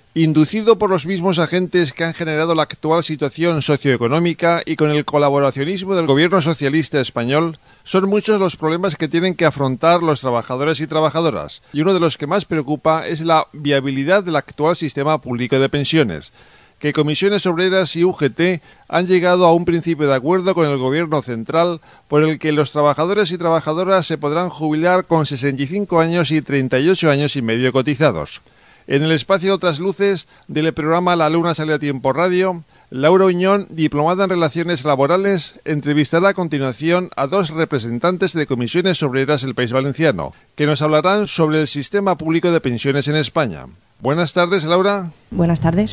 Inducido por los mismos agentes que han generado la actual situación socioeconómica y con el colaboracionismo del gobierno socialista español, son muchos los problemas que tienen que afrontar los trabajadores y trabajadoras, y uno de los que más preocupa es la viabilidad del actual sistema público de pensiones, que Comisiones Obreras y U G T han llegado a un principio de acuerdo con el Gobierno central por el que los trabajadores y trabajadoras se podrán jubilar con sesenta y cinco años y treinta y ocho años y medio cotizados. En el espacio Otras Luces del programa La Luna sale a tiempo radio, Laura Uñón, diplomada en Relaciones Laborales, entrevistará a continuación a dos representantes de Comisiones Obreras del País Valenciano, que nos hablarán sobre el sistema público de pensiones en España. Buenas tardes, Laura. Buenas tardes.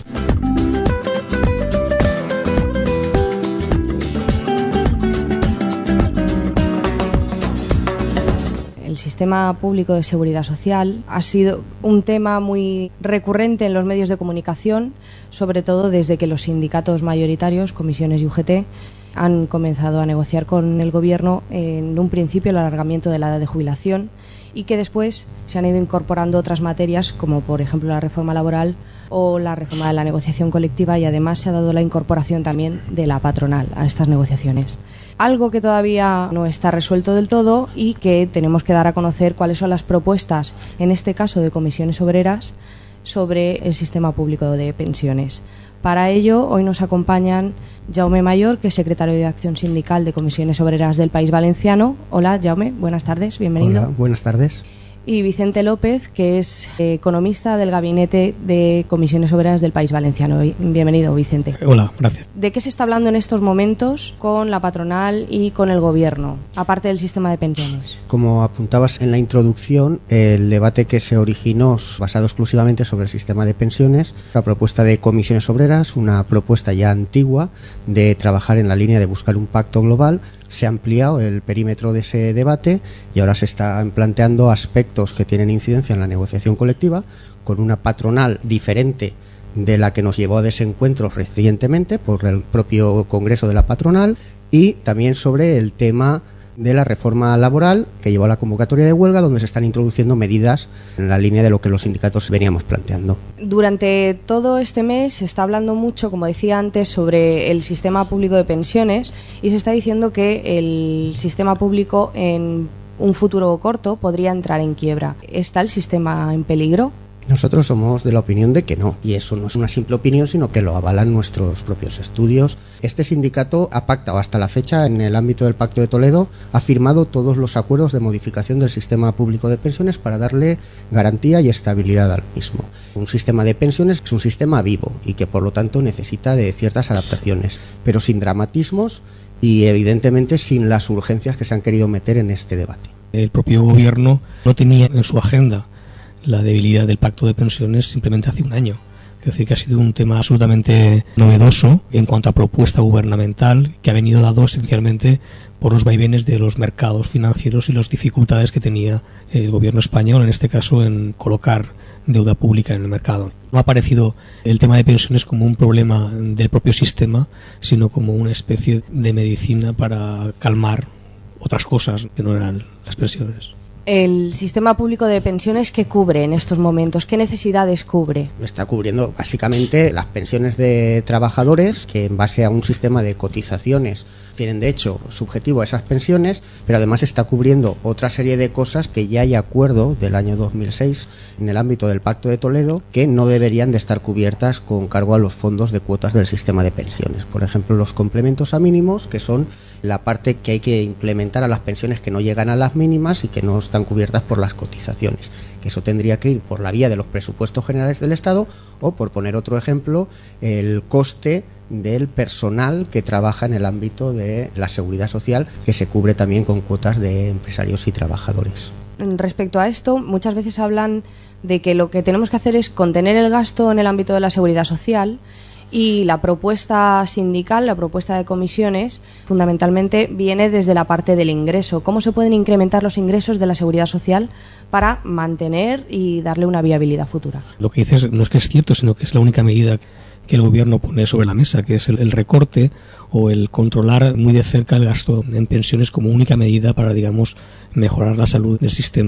El sistema público de seguridad social ha sido un tema muy recurrente en los medios de comunicación, sobre todo desde que los sindicatos mayoritarios, Comisiones y U G T, han comenzado a negociar con el Gobierno en un principio el alargamiento de la edad de jubilación y que después se han ido incorporando otras materias como por ejemplo la reforma laboral o la reforma de la negociación colectiva, y además se ha dado la incorporación también de la patronal a estas negociaciones. Algo que todavía no está resuelto del todo y que tenemos que dar a conocer cuáles son las propuestas, en este caso de Comisiones Obreras, sobre el sistema público de pensiones. Para ello, hoy nos acompañan Jaume Mayor, que es secretario de Acción Sindical de Comisiones Obreras del País Valenciano. Hola, Jaume, buenas tardes, bienvenido. Hola, buenas tardes. Y Vicente López, que es eh, economista del Gabinete de Comisiones Obreras del País Valenciano. Bienvenido, Vicente. Hola, gracias. ¿De qué se está hablando en estos momentos con la patronal y con el Gobierno, aparte del sistema de pensiones? Como apuntabas en la introducción, el debate que se originó basado exclusivamente sobre el sistema de pensiones, la propuesta de Comisiones Obreras, una propuesta ya antigua de trabajar en la línea de buscar un pacto global. Se ha ampliado el perímetro de ese debate y ahora se están planteando aspectos que tienen incidencia en la negociación colectiva, con una patronal diferente de la que nos llevó a desencuentros recientemente por el propio Congreso de la Patronal, y también sobre el tema de la reforma laboral que llevó a la convocatoria de huelga, donde se están introduciendo medidas en la línea de lo que los sindicatos veníamos planteando. Durante todo este mes se está hablando mucho, como decía antes, sobre el sistema público de pensiones, y se está diciendo que el sistema público en un futuro corto podría entrar en quiebra. ¿Está el sistema en peligro? Nosotros somos de la opinión de que no, y eso no es una simple opinión, sino que lo avalan nuestros propios estudios. Este sindicato ha pactado hasta la fecha, en el ámbito del Pacto de Toledo, ha firmado todos los acuerdos de modificación del sistema público de pensiones para darle garantía y estabilidad al mismo. Un sistema de pensiones es un sistema vivo y que por lo tanto necesita de ciertas adaptaciones, pero sin dramatismos y evidentemente sin las urgencias que se han querido meter en este debate. El propio Gobierno no tenía en su agenda la debilidad del pacto de pensiones simplemente hace un año. Es decir, que ha sido un tema absolutamente novedoso en cuanto a propuesta gubernamental, que ha venido dado esencialmente por los vaivenes de los mercados financieros y las dificultades que tenía el gobierno español, en este caso, en colocar deuda pública en el mercado. No ha aparecido el tema de pensiones como un problema del propio sistema, sino como una especie de medicina para calmar otras cosas que no eran las pensiones. El sistema público de pensiones, ¿qué cubre en estos momentos? ¿Qué necesidades cubre? Está cubriendo básicamente las pensiones de trabajadores que, en base a un sistema de cotizaciones, tienen de hecho subjetivo a esas pensiones, pero además está cubriendo otra serie de cosas que ya hay acuerdo del año dos mil seis en el ámbito del Pacto de Toledo, que no deberían de estar cubiertas con cargo a los fondos de cuotas del sistema de pensiones. Por ejemplo, los complementos a mínimos, que son la parte que hay que implementar a las pensiones que no llegan a las mínimas y que no están cubiertas por las cotizaciones, que eso tendría que ir por la vía de los presupuestos generales del Estado, o, por poner otro ejemplo, el coste del personal que trabaja en el ámbito de la seguridad social, que se cubre también con cuotas de empresarios y trabajadores. Respecto a esto, muchas veces hablan de que lo que tenemos que hacer es contener el gasto en el ámbito de la seguridad social, y la propuesta sindical, la propuesta de comisiones, fundamentalmente viene desde la parte del ingreso. ¿Cómo se pueden incrementar los ingresos de la seguridad social para mantener y darle una viabilidad futura? Lo que dices no es que es cierto, sino que es la única medida que el Gobierno pone sobre la mesa, que es el, el recorte o el controlar muy de cerca el gasto en pensiones como única medida para, digamos, mejorar la salud del sistema.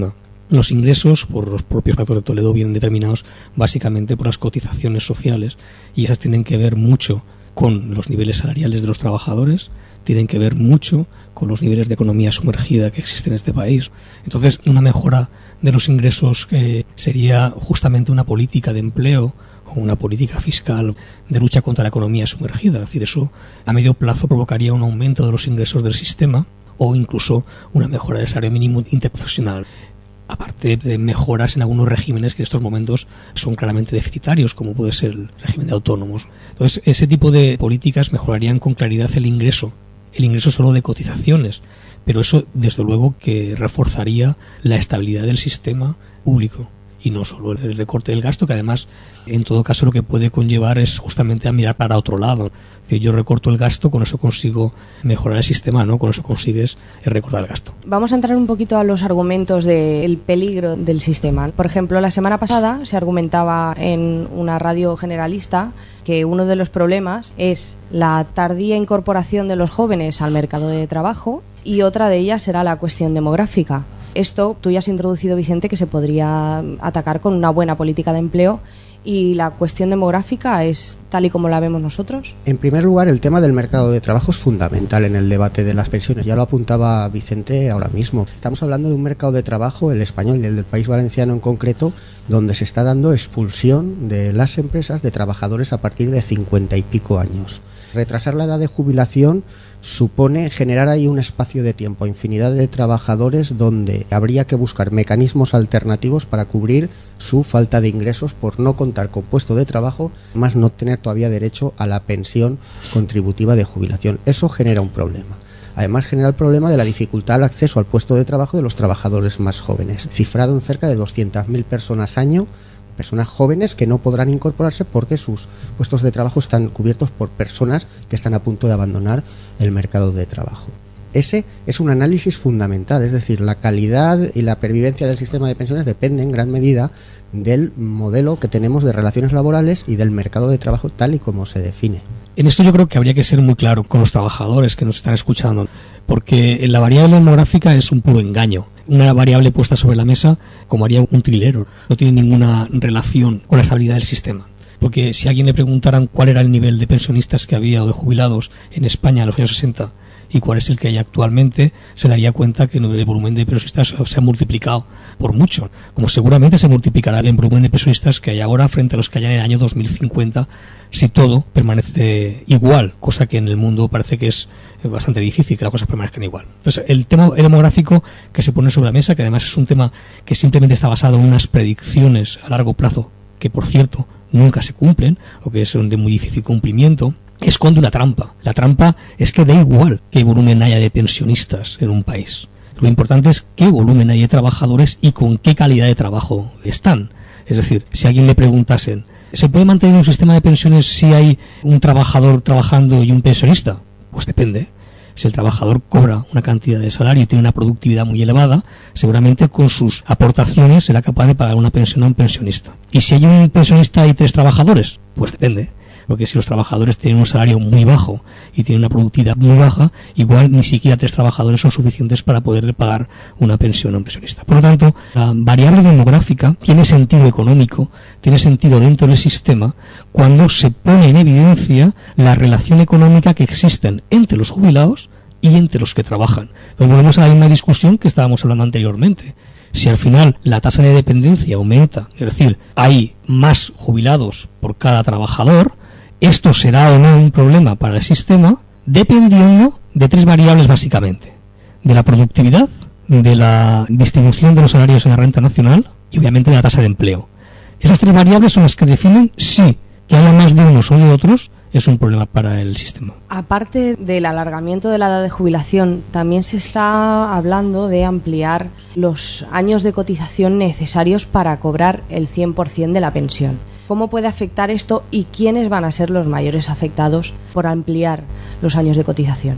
Los ingresos, por los propios Pactos de Toledo, vienen determinados básicamente por las cotizaciones sociales, y esas tienen que ver mucho con los niveles salariales de los trabajadores, tienen que ver mucho con los niveles de economía sumergida que existen en este país. Entonces, una mejora de los ingresos eh, sería justamente una política de empleo o una política fiscal de lucha contra la economía sumergida. Es decir, eso a medio plazo provocaría un aumento de los ingresos del sistema o incluso una mejora del salario mínimo interprofesional. Aparte de mejoras en algunos regímenes que en estos momentos son claramente deficitarios, como puede ser el régimen de autónomos. Entonces, ese tipo de políticas mejorarían con claridad el ingreso, el ingreso solo de cotizaciones, pero eso, desde luego, que reforzaría la estabilidad del sistema público y no solo el recorte del gasto, que además, en todo caso, lo que puede conllevar es justamente a mirar para otro lado. Es decir, yo recorto el gasto, con eso consigo mejorar el sistema, ¿no? Con eso consigues recortar el gasto. Vamos a entrar un poquito a los argumentos del peligro del sistema. Por ejemplo, la semana pasada se argumentaba en una radio generalista que uno de los problemas es la tardía incorporación de los jóvenes al mercado de trabajo, y otra de ellas será la cuestión demográfica. Esto tú ya has introducido, Vicente, que se podría atacar con una buena política de empleo, y la cuestión demográfica es tal y como la vemos nosotros. En primer lugar, el tema del mercado de trabajo es fundamental en el debate de las pensiones. Ya lo apuntaba Vicente ahora mismo. Estamos hablando de un mercado de trabajo, el español y el del País Valenciano en concreto, donde se está dando expulsión de las empresas de trabajadores a partir de cincuenta y pico años. Retrasar la edad de jubilación supone generar ahí un espacio de tiempo a infinidad de trabajadores donde habría que buscar mecanismos alternativos para cubrir su falta de ingresos por no contar con puesto de trabajo, más no tener todavía derecho a la pensión contributiva de jubilación. Eso genera un problema. Además, genera el problema de la dificultad al acceso al puesto de trabajo de los trabajadores más jóvenes, cifrado en cerca de doscientas mil personas año, personas jóvenes que no podrán incorporarse porque sus puestos de trabajo están cubiertos por personas que están a punto de abandonar el mercado de trabajo. Ese es un análisis fundamental, es decir, la calidad y la pervivencia del sistema de pensiones depende en gran medida del modelo que tenemos de relaciones laborales y del mercado de trabajo tal y como se define. En esto yo creo que habría que ser muy claro con los trabajadores que nos están escuchando, porque la variable demográfica es un puro engaño. Una variable puesta sobre la mesa como haría un trilero, no tiene ninguna relación con la estabilidad del sistema. Porque si a alguien le preguntaran cuál era el nivel de pensionistas que había o de jubilados en España en los años sesenta y cuál es el que hay actualmente, se daría cuenta que el volumen de pensionistas se ha multiplicado por mucho, como seguramente se multiplicará el volumen de pensionistas que hay ahora frente a los que hay en el año dos mil cincuenta, si todo permanece igual, cosa que en el mundo parece que es bastante difícil que las cosas permanezcan igual. Entonces, el tema demográfico que se pone sobre la mesa, que además es un tema que simplemente está basado en unas predicciones a largo plazo, que por cierto nunca se cumplen, o que son de muy difícil cumplimiento, esconde una trampa. La trampa es que da igual qué volumen haya de pensionistas en un país. Lo importante es qué volumen hay de trabajadores y con qué calidad de trabajo están. Es decir, si a alguien le preguntasen, ¿se puede mantener un sistema de pensiones si hay un trabajador trabajando y un pensionista? Pues depende. Si el trabajador cobra una cantidad de salario y tiene una productividad muy elevada, seguramente con sus aportaciones será capaz de pagar una pensión a un pensionista. Y si hay un pensionista y tres trabajadores, pues depende. Porque si los trabajadores tienen un salario muy bajo y tienen una productividad muy baja, igual ni siquiera tres trabajadores son suficientes para poder pagar una pensión a un pensionista. Por lo tanto, la variable demográfica tiene sentido económico, tiene sentido dentro del sistema cuando se pone en evidencia la relación económica que existen entre los jubilados y entre los que trabajan. Entonces volvemos a la misma discusión que estábamos hablando anteriormente. Si al final la tasa de dependencia aumenta, es decir, hay más jubilados por cada trabajador, esto será o no un problema para el sistema dependiendo de tres variables básicamente: de la productividad, de la distribución de los salarios en la renta nacional y obviamente de la tasa de empleo. Esas tres variables son las que definen si que haya más de unos o de otros es un problema para el sistema. Aparte del alargamiento de la edad de jubilación, también se está hablando de ampliar los años de cotización necesarios para cobrar el cien por ciento de la pensión. ¿Cómo puede afectar esto y quiénes van a ser los mayores afectados por ampliar los años de cotización?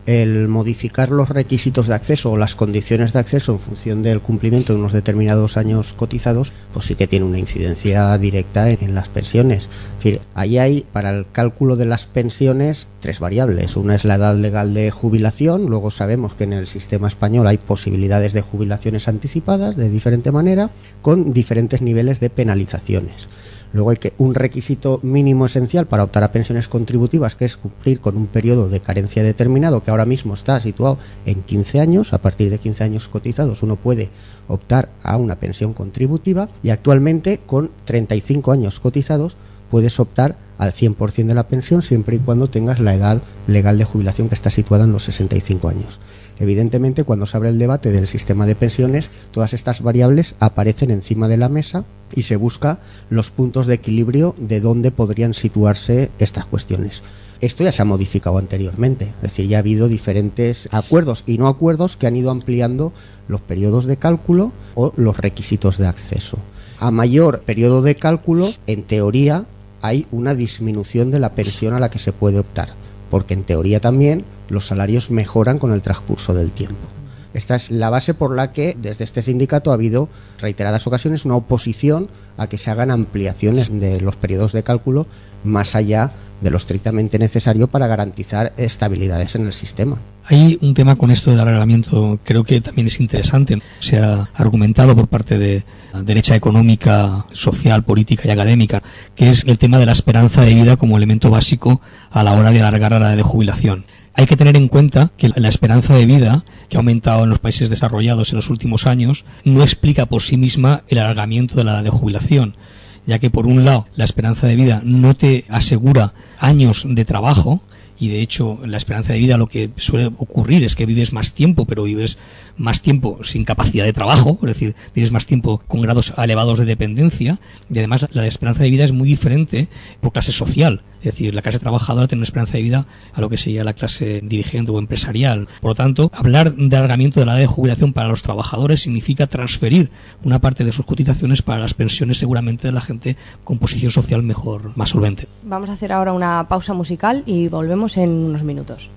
el modificar los requisitos de acceso o las condiciones de acceso en función del cumplimiento de unos determinados años cotizados, pues sí que tiene una incidencia directa en, en las pensiones. Es decir, ahí hay para el cálculo de las pensiones tres variables. Una es la edad legal de jubilación, luego sabemos que en el sistema español hay posibilidades de jubilaciones anticipadas de diferente manera, con diferentes niveles de penalizaciones. Luego hay que un requisito mínimo esencial para optar a pensiones contributivas, que es cumplir con un periodo de carencia determinado, que ahora mismo está situado en quince años. A partir de quince años cotizados uno puede optar a una pensión contributiva, y actualmente con treinta y cinco años cotizados puedes optar al cien por ciento de la pensión, siempre y cuando tengas la edad legal de jubilación, que está situada en los sesenta y cinco años. Evidentemente, cuando se abre el debate del sistema de pensiones, todas estas variables aparecen encima de la mesa y se busca los puntos de equilibrio de dónde podrían situarse estas cuestiones. Esto ya se ha modificado anteriormente, es decir, ya ha habido diferentes acuerdos y no acuerdos que han ido ampliando los periodos de cálculo o los requisitos de acceso. A mayor periodo de cálculo, en teoría, hay una disminución de la pensión a la que se puede optar, porque en teoría también los salarios mejoran con el transcurso del tiempo. Esta es la base por la que desde este sindicato ha habido reiteradas ocasiones una oposición a que se hagan ampliaciones de los periodos de cálculo más allá de lo estrictamente necesario para garantizar estabilidades en el sistema. Hay un tema con esto del arreglamiento, creo que también es interesante. Se ha argumentado por parte de la derecha económica, social, política y académica, que es el tema de la esperanza de vida como elemento básico a la hora de alargar la edad de jubilación. Hay que tener en cuenta que la esperanza de vida, que ha aumentado en los países desarrollados en los últimos años, no explica por sí misma el alargamiento de la edad de jubilación, ya que por un lado la esperanza de vida no te asegura años de trabajo, y de hecho la esperanza de vida lo que suele ocurrir es que vives más tiempo, pero vives más tiempo sin capacidad de trabajo, es decir, vives más tiempo con grados elevados de dependencia, y además la esperanza de vida es muy diferente por clase social. Es decir, la clase trabajadora tiene una esperanza de vida a lo que sería la clase dirigente o empresarial. Por lo tanto, hablar de alargamiento de la edad de jubilación para los trabajadores significa transferir una parte de sus cotizaciones para las pensiones, seguramente de la gente con posición social mejor, más solvente. Vamos a hacer ahora una pausa musical y volvemos en unos minutos.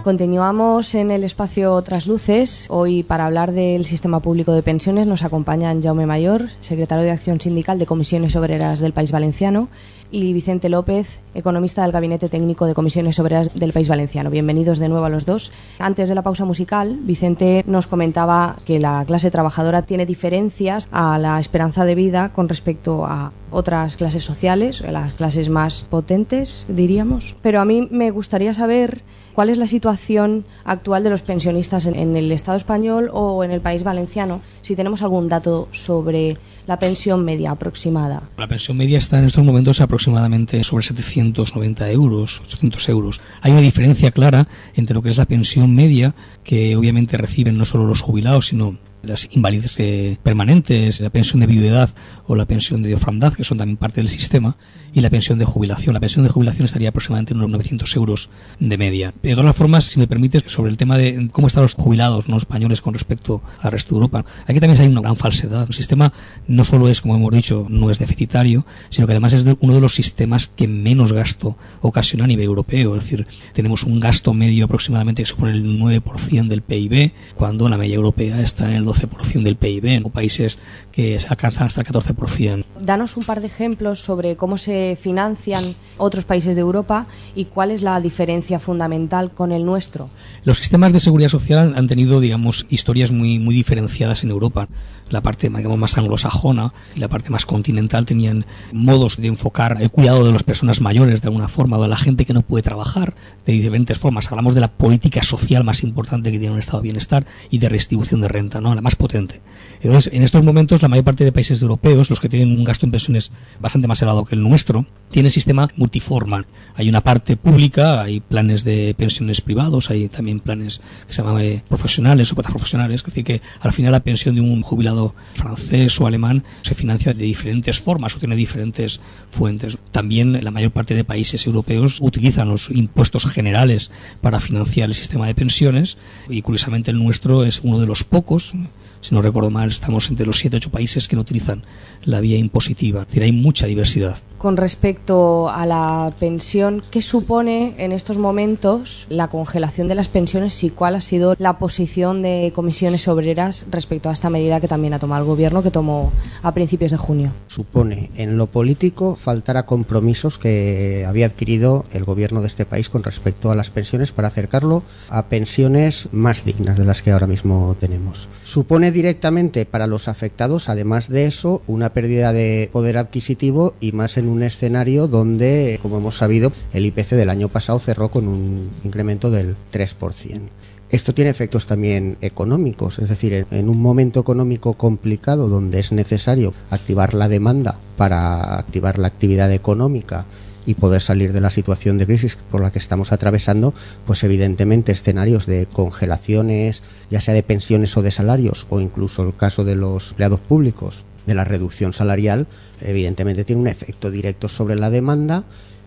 Continuamos en el espacio Trasluces. Hoy, para hablar del sistema público de pensiones, nos acompañan Jaume Mayor, secretario de Acción Sindical de Comisiones Obreras del País Valenciano, y Vicente López, economista del Gabinete Técnico de Comisiones Obreras del País Valenciano. Bienvenidos de nuevo a los dos. Antes de la pausa musical, Vicente nos comentaba que la clase trabajadora tiene diferencias a la esperanza de vida con respecto a otras clases sociales, las clases más potentes, diríamos. Pero a mí me gustaría saber cuál es la situación actual de los pensionistas en, en el Estado español o en el País Valenciano, si tenemos algún dato sobre la pensión media aproximada. La pensión media está en estos momentos aproximadamente sobre setecientos noventa euros, ochocientos euros. Hay una diferencia clara entre lo que es la pensión media, que obviamente reciben no solo los jubilados, sino las invalidez eh, permanentes, la pensión de viudedad o la pensión de orfandad, que son también parte del sistema, y la pensión de jubilación. La pensión de jubilación estaría aproximadamente en unos novecientos euros de media. De todas formas, si me permites, sobre el tema de cómo están los jubilados no españoles con respecto al resto de Europa, aquí también hay una gran falsedad. El sistema no solo es, como hemos dicho, no es deficitario, sino que además es de uno de los sistemas que menos gasto ocasiona a nivel europeo. Es decir, tenemos un gasto medio aproximadamente que supone el nueve por ciento del P I B, cuando la media europea está en el doce por ciento del P I B, o países que se alcanzan hasta el catorce por ciento. Danos un par de ejemplos sobre cómo se financian otros países de Europa y cuál es la diferencia fundamental con el nuestro. Los sistemas de seguridad social han tenido, digamos, historias muy, muy diferenciadas en Europa. La parte, digamos, más anglosajona y la parte más continental tenían modos de enfocar el cuidado de las personas mayores de alguna forma, o de la gente que no puede trabajar de diferentes formas. Hablamos de la política social más importante que tiene un estado de bienestar y de redistribución de renta, ¿no? La más potente. Entonces, en estos momentos, la mayor parte de países europeos, los que tienen un gasto en pensiones bastante más elevado que el nuestro, tienen sistema multiforma. Hay una parte pública, hay planes de pensiones privados, hay también planes que se llaman eh, profesionales o cuotas profesionales, es decir, que al final la pensión de un jubilado francés o alemán se financia de diferentes formas o tiene diferentes fuentes. También la mayor parte de países europeos utilizan los impuestos generales para financiar el sistema de pensiones, y curiosamente el nuestro es uno de los pocos. Si no recuerdo mal, estamos entre los siete o ocho países que no utilizan la vía impositiva. Es decir, hay mucha diversidad. Con respecto a la pensión, ¿qué supone en estos momentos la congelación de las pensiones y cuál ha sido la posición de Comisiones Obreras respecto a esta medida que también ha tomado el Gobierno, que tomó a principios de junio? Supone en lo político faltar a compromisos que había adquirido el Gobierno de este país con respecto a las pensiones para acercarlo a pensiones más dignas de las que ahora mismo tenemos. Supone directamente para los afectados, además de eso, una pérdida de poder adquisitivo y más en un escenario donde, como hemos sabido, el I P C del año pasado cerró con un incremento del tres por ciento. Esto tiene efectos también económicos, es decir, en, en un momento económico complicado donde es necesario activar la demanda para activar la actividad económica y poder salir de la situación de crisis por la que estamos atravesando, pues evidentemente escenarios de congelaciones, ya sea de pensiones o de salarios, o incluso el caso de los empleados públicos, de la reducción salarial, evidentemente tiene un efecto directo sobre la demanda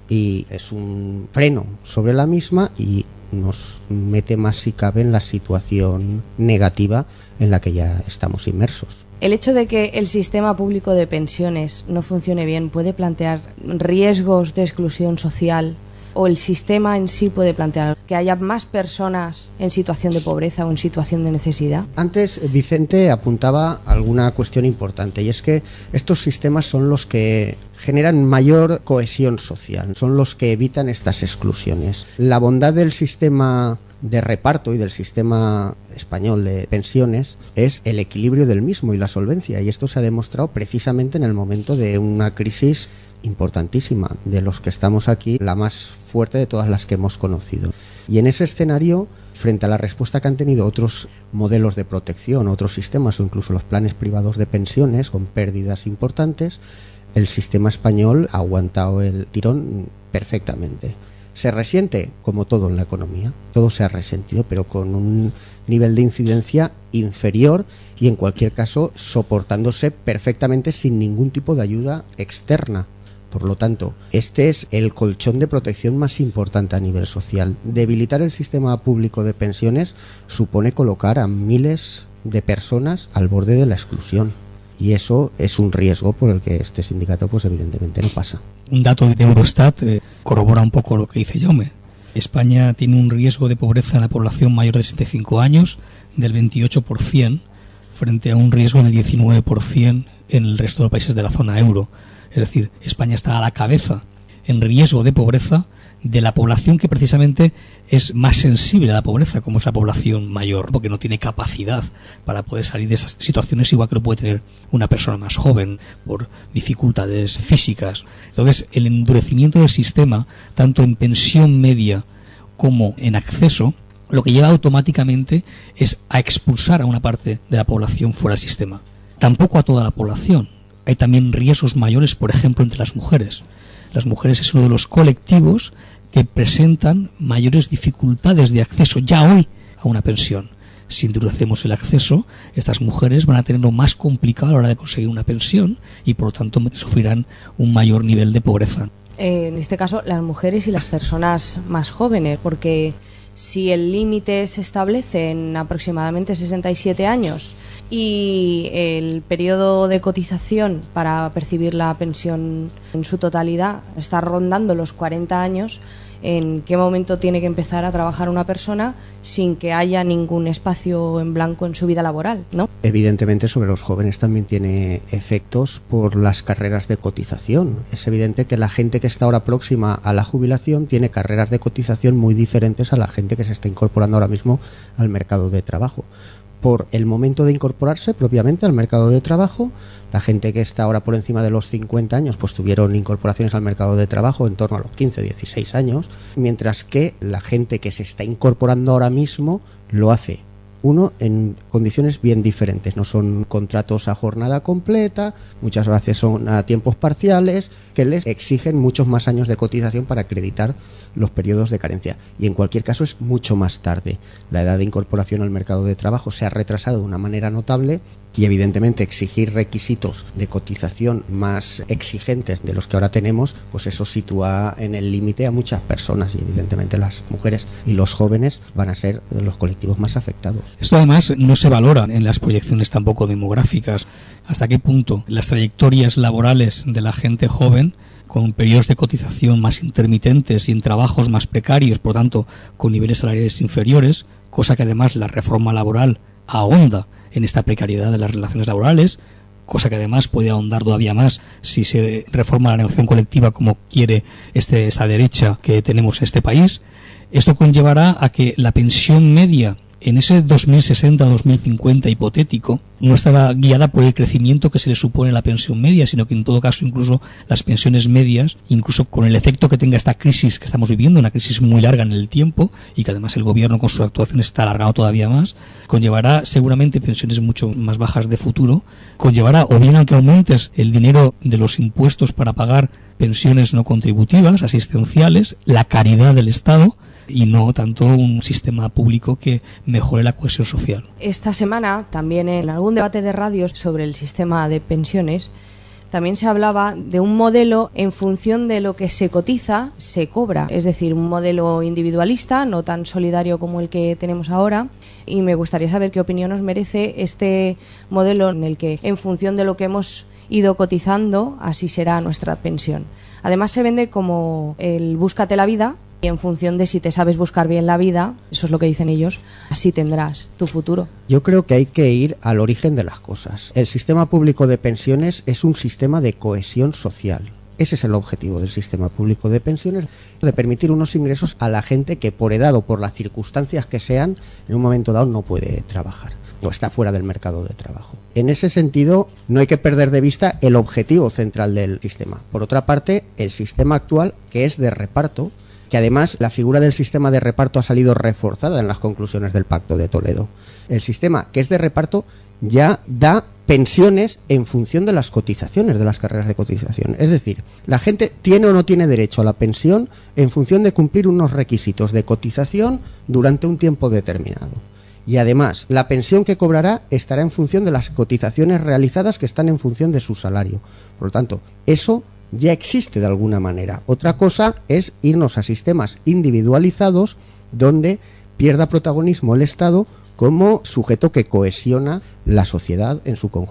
y es un freno sobre la misma y nos mete más, si cabe, en la situación negativa en la que ya estamos inmersos. El hecho de que el sistema público de pensiones no funcione bien puede plantear riesgos de exclusión social, o el sistema en sí puede plantear que haya más personas en situación de pobreza o en situación de necesidad. Antes Vicente apuntaba alguna cuestión importante, y es que estos sistemas son los que generan mayor cohesión social, son los que evitan estas exclusiones. La bondad del sistema de reparto y del sistema español de pensiones es el equilibrio del mismo y la solvencia, y esto se ha demostrado precisamente en el momento de una crisis importantísima, de los que estamos aquí, la más fuerte de todas las que hemos conocido. Y en ese escenario, frente a la respuesta que han tenido otros modelos de protección, otros sistemas o incluso los planes privados de pensiones con pérdidas importantes, el sistema español ha aguantado el tirón perfectamente. Se resiente, como todo en la economía, todo se ha resentido, pero con un nivel de incidencia inferior y en cualquier caso soportándose perfectamente sin ningún tipo de ayuda externa. Por lo tanto, este es el colchón de protección más importante a nivel social. Debilitar el sistema público de pensiones supone colocar a miles de personas al borde de la exclusión. Y eso es un riesgo por el que este sindicato, pues evidentemente, no pasa. Un dato de Eurostat eh, corrobora un poco lo que dice Jaume. España tiene un riesgo de pobreza en la población mayor de sesenta y cinco años del veintiocho por ciento frente a un riesgo del diecinueve por ciento en el resto de los países de la zona euro. Es decir, España está a la cabeza en riesgo de pobreza de la población que precisamente es más sensible a la pobreza, como es la población mayor, porque no tiene capacidad para poder salir de esas situaciones, igual que lo puede tener una persona más joven por dificultades físicas. Entonces, el endurecimiento del sistema, tanto en pensión media como en acceso, lo que lleva automáticamente es a expulsar a una parte de la población fuera del sistema. Tampoco a toda la población. Hay también riesgos mayores, por ejemplo, entre las mujeres. Las mujeres es uno de los colectivos que presentan mayores dificultades de acceso ya hoy a una pensión. Si endurecemos el acceso, estas mujeres van a tener lo más complicado a la hora de conseguir una pensión y por lo tanto sufrirán un mayor nivel de pobreza. Eh, en este caso, las mujeres y las personas más jóvenes, porque si el límite se establece en aproximadamente sesenta y siete años y el periodo de cotización para percibir la pensión en su totalidad está rondando los cuarenta años, ¿en qué momento tiene que empezar a trabajar una persona sin que haya ningún espacio en blanco en su vida laboral, ¿no? Evidentemente sobre los jóvenes también tiene efectos por las carreras de cotización. Es evidente que la gente que está ahora próxima a la jubilación tiene carreras de cotización muy diferentes a la gente que se está incorporando ahora mismo al mercado de trabajo. Por el momento de incorporarse propiamente al mercado de trabajo, la gente que está ahora por encima de los cincuenta años pues tuvieron incorporaciones al mercado de trabajo en torno a los quince, dieciséis años, mientras que la gente que se está incorporando ahora mismo lo hace, uno, en condiciones bien diferentes. No son contratos a jornada completa, muchas veces son a tiempos parciales, que les exigen muchos más años de cotización para acreditar los periodos de carencia. Y en cualquier caso es mucho más tarde. La edad de incorporación al mercado de trabajo se ha retrasado de una manera notable y evidentemente exigir requisitos de cotización más exigentes de los que ahora tenemos, pues eso sitúa en el límite a muchas personas y evidentemente las mujeres y los jóvenes van a ser los colectivos más afectados. Esto además no se valora en las proyecciones tampoco demográficas. ¿Hasta qué punto las trayectorias laborales de la gente joven, con periodos de cotización más intermitentes y en trabajos más precarios, por tanto con niveles salariales inferiores, cosa que además la reforma laboral ahonda en esta precariedad de las relaciones laborales, cosa que además puede ahondar todavía más si se reforma la negociación colectiva como quiere este, esta derecha que tenemos en este país? Esto conllevará a que la pensión media en ese dos mil sesenta a dos mil cincuenta hipotético no estará guiada por el crecimiento que se le supone a la pensión media, sino que en todo caso incluso las pensiones medias, incluso con el efecto que tenga esta crisis que estamos viviendo, una crisis muy larga en el tiempo y que además el gobierno con sus actuaciones está alargando todavía más, conllevará seguramente pensiones mucho más bajas de futuro, conllevará o bien a que aumentes el dinero de los impuestos para pagar pensiones no contributivas, asistenciales, la caridad del Estado, y no tanto un sistema público que mejore la cohesión social. Esta semana, también en algún debate de radio sobre el sistema de pensiones, también se hablaba de un modelo en función de lo que se cotiza, se cobra. Es decir, un modelo individualista, no tan solidario como el que tenemos ahora. Y me gustaría saber qué opinión os merece este modelo en el que, en función de lo que hemos ido cotizando, así será nuestra pensión. Además, se vende como el búscate la vida, y en función de si te sabes buscar bien la vida, eso es lo que dicen ellos, así tendrás tu futuro. Yo creo que hay que ir al origen de las cosas. El sistema público de pensiones es un sistema de cohesión social. Ese es el objetivo del sistema público de pensiones, de permitir unos ingresos a la gente que por edad o por las circunstancias que sean, en un momento dado no puede trabajar o está fuera del mercado de trabajo. En ese sentido, no hay que perder de vista el objetivo central del sistema. Por otra parte, el sistema actual, que es de reparto, que además la figura del sistema de reparto ha salido reforzada en las conclusiones del Pacto de Toledo. El sistema que es de reparto ya da pensiones en función de las cotizaciones, de las carreras de cotización. Es decir, la gente tiene o no tiene derecho a la pensión en función de cumplir unos requisitos de cotización durante un tiempo determinado. Y además, la pensión que cobrará estará en función de las cotizaciones realizadas que están en función de su salario. Por lo tanto, eso ya existe de alguna manera. Otra cosa es irnos a sistemas individualizados donde pierda protagonismo el Estado como sujeto que cohesiona la sociedad en su conjunto.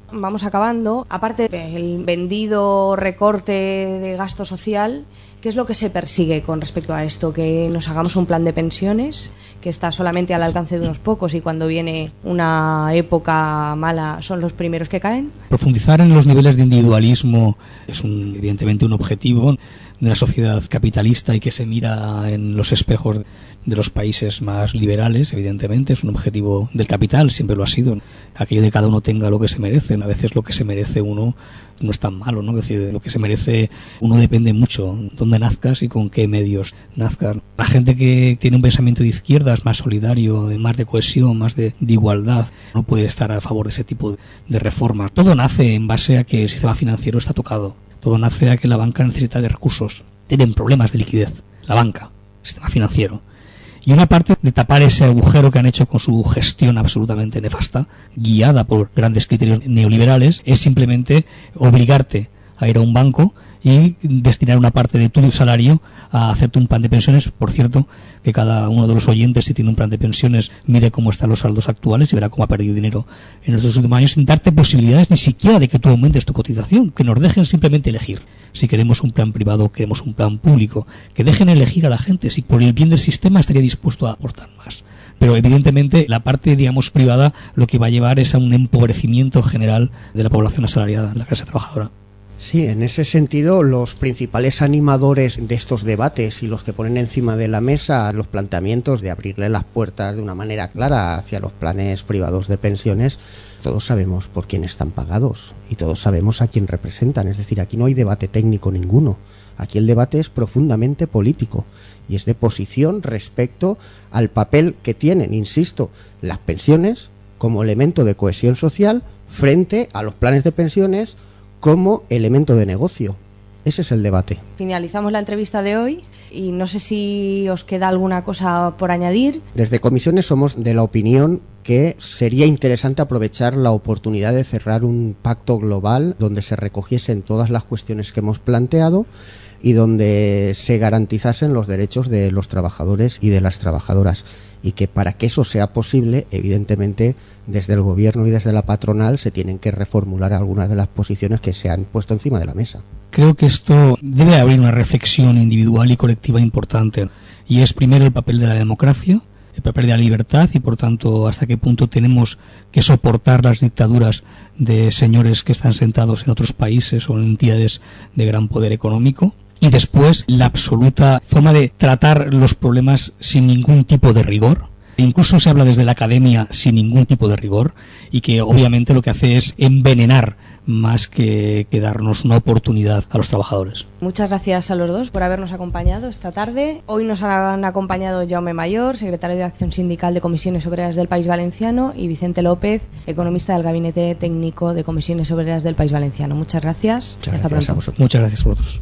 Vamos acabando. Aparte del vendido recorte de gasto social, ¿qué es lo que se persigue con respecto a esto? Que nos hagamos un plan de pensiones que está solamente al alcance de unos pocos y cuando viene una época mala son los primeros que caen. Profundizar en los niveles de individualismo es un, evidentemente un objetivo de una sociedad capitalista y que se mira en los espejos de los países más liberales, evidentemente, es un objetivo del capital, siempre lo ha sido. Aquello de cada uno tenga lo que se merece, a veces lo que se merece uno no es tan malo, ¿no? Es decir, lo que se merece uno depende mucho dónde nazcas y con qué medios nazcas. La gente que tiene un pensamiento de izquierdas más solidario, de más de cohesión, más de, de igualdad, no puede estar a favor de ese tipo de reformas. Todo nace en base a que el sistema financiero está tocado. Todo nace a que la banca necesita de recursos. Tienen problemas de liquidez. La banca, el sistema financiero. Y una parte de tapar ese agujero que han hecho con su gestión absolutamente nefasta, guiada por grandes criterios neoliberales, es simplemente obligarte a ir a un banco y destinar una parte de tu salario a hacerte un plan de pensiones. Por cierto, que cada uno de los oyentes, si tiene un plan de pensiones, mire cómo están los saldos actuales y verá cómo ha perdido dinero en estos últimos años, sin darte posibilidades ni siquiera de que tú aumentes tu cotización, que nos dejen simplemente elegir. Si queremos un plan privado o queremos un plan público, que dejen elegir a la gente. Si por el bien del sistema estaría dispuesto a aportar más. Pero evidentemente la parte, digamos, privada lo que va a llevar es a un empobrecimiento general de la población asalariada, la clase trabajadora. Sí, en ese sentido, los principales animadores de estos debates y los que ponen encima de la mesa los planteamientos de abrirle las puertas de una manera clara hacia los planes privados de pensiones, todos sabemos por quién están pagados y todos sabemos a quién representan. Es decir, aquí no hay debate técnico ninguno. Aquí el debate es profundamente político y es de posición respecto al papel que tienen, insisto, las pensiones como elemento de cohesión social frente a los planes de pensiones como elemento de negocio. Ese es el debate. Finalizamos la entrevista de hoy y no sé si os queda alguna cosa por añadir. Desde Comisiones somos de la opinión que sería interesante aprovechar la oportunidad de cerrar un pacto global donde se recogiesen todas las cuestiones que hemos planteado y donde se garantizasen los derechos de los trabajadores y de las trabajadoras. Y que para que eso sea posible, evidentemente, desde el gobierno y desde la patronal se tienen que reformular algunas de las posiciones que se han puesto encima de la mesa. Creo que esto debe abrir una reflexión individual y colectiva importante. Y es primero el papel de la democracia, el papel de la libertad y, por tanto, hasta qué punto tenemos que soportar las dictaduras de señores que están sentados en otros países o en entidades de gran poder económico. Y después la absoluta forma de tratar los problemas sin ningún tipo de rigor. Incluso se habla desde la academia sin ningún tipo de rigor y que obviamente lo que hace es envenenar más que, que darnos una oportunidad a los trabajadores. Muchas gracias a los dos por habernos acompañado esta tarde. Hoy nos han acompañado Jaume Mayor, secretario de Acción Sindical de Comisiones Obreras del País Valenciano, y Vicente López, economista del Gabinete Técnico de Comisiones Obreras del País Valenciano. Muchas gracias. Muchas Hasta gracias pronto. a vosotros. Muchas gracias a vosotros.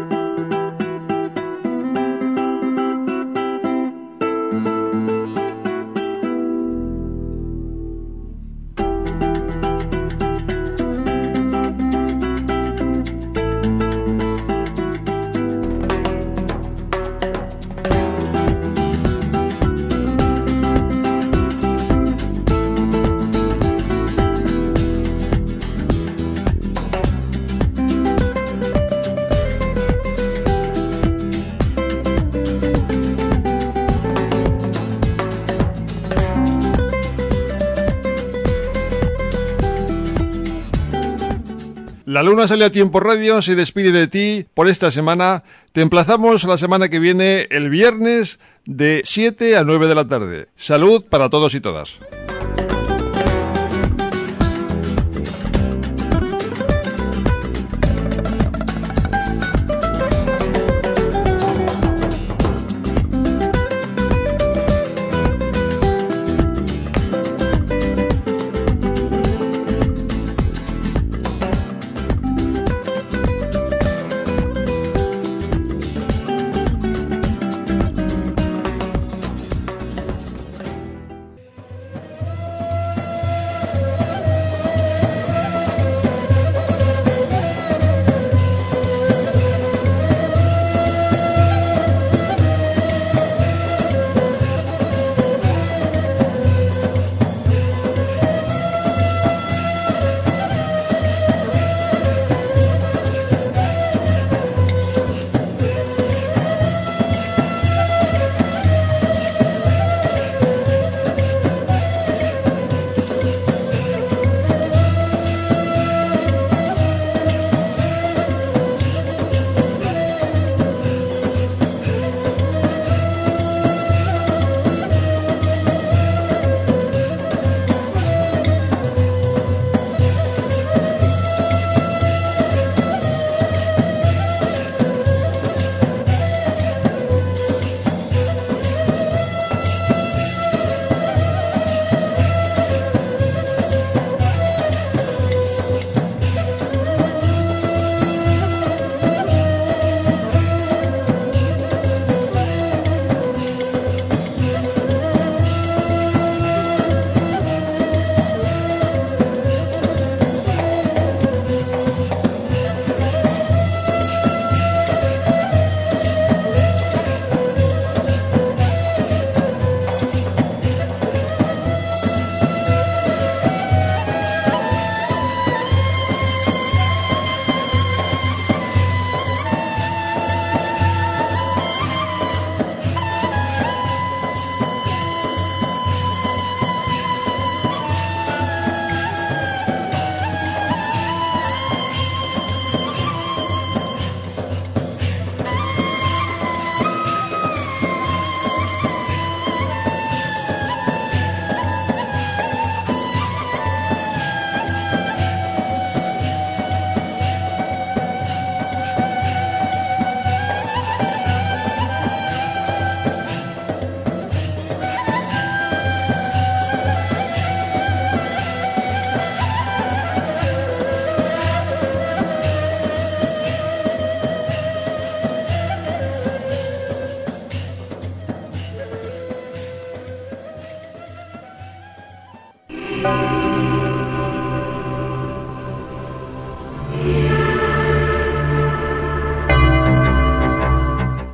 La Luna Sale a Tiempo Radio se despide de ti por esta semana. Te emplazamos la semana que viene, el viernes, de siete a nueve de la tarde. Salud para todos y todas.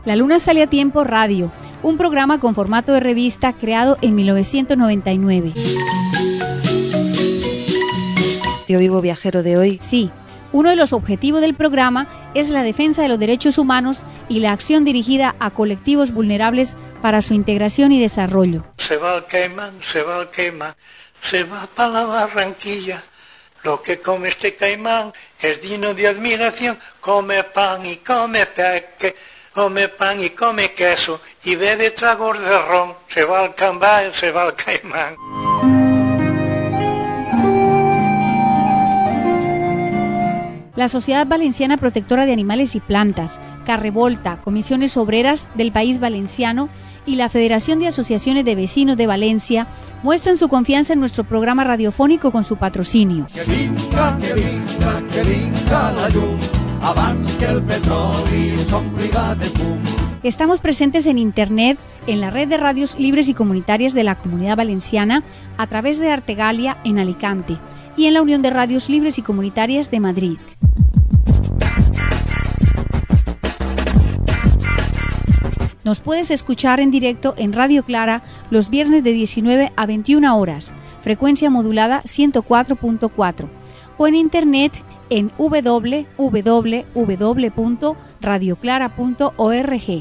La Luna Sale a Tiempo Radio, un programa con formato de revista creado en mil novecientos noventa y nueve. Yo vivo viajero de hoy. Sí, uno de los objetivos del programa es la defensa de los derechos humanos y la acción dirigida a colectivos vulnerables para su integración y desarrollo. Se va el caimán, se va el caimán, se va para la Barranquilla. Lo que come este caimán es digno de admiración. Come pan y come peque, come pan y come queso y bebe tragos de ron. Se va al cambay, se va al caimán. La Sociedad Valenciana Protectora de Animales y Plantas, Carrevolta, Comisiones Obreras del País Valenciano y la Federación de Asociaciones de Vecinos de Valencia muestran su confianza en nuestro programa radiofónico con su patrocinio. Que vinga, que vinga, que vinga la llum, abans que el petroli s'ompliga de fum. Estamos presentes en Internet, en la red de radios libres y comunitarias de la Comunidad Valenciana, a través de Artegalia en Alicante y en la Unión de Radios Libres y Comunitarias de Madrid. Nos puedes escuchar en directo en Radio Clara los viernes de diecinueve a veintiuna horas, frecuencia modulada ciento cuatro punto cuatro, o en internet en doble u doble u doble u punto radio clara punto org.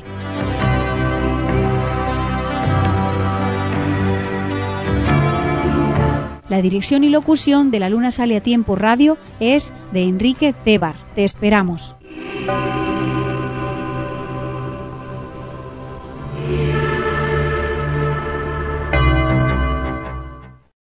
La dirección y locución de La Luna Sale a Tiempo Radio es de Enrique Tebar. Te esperamos.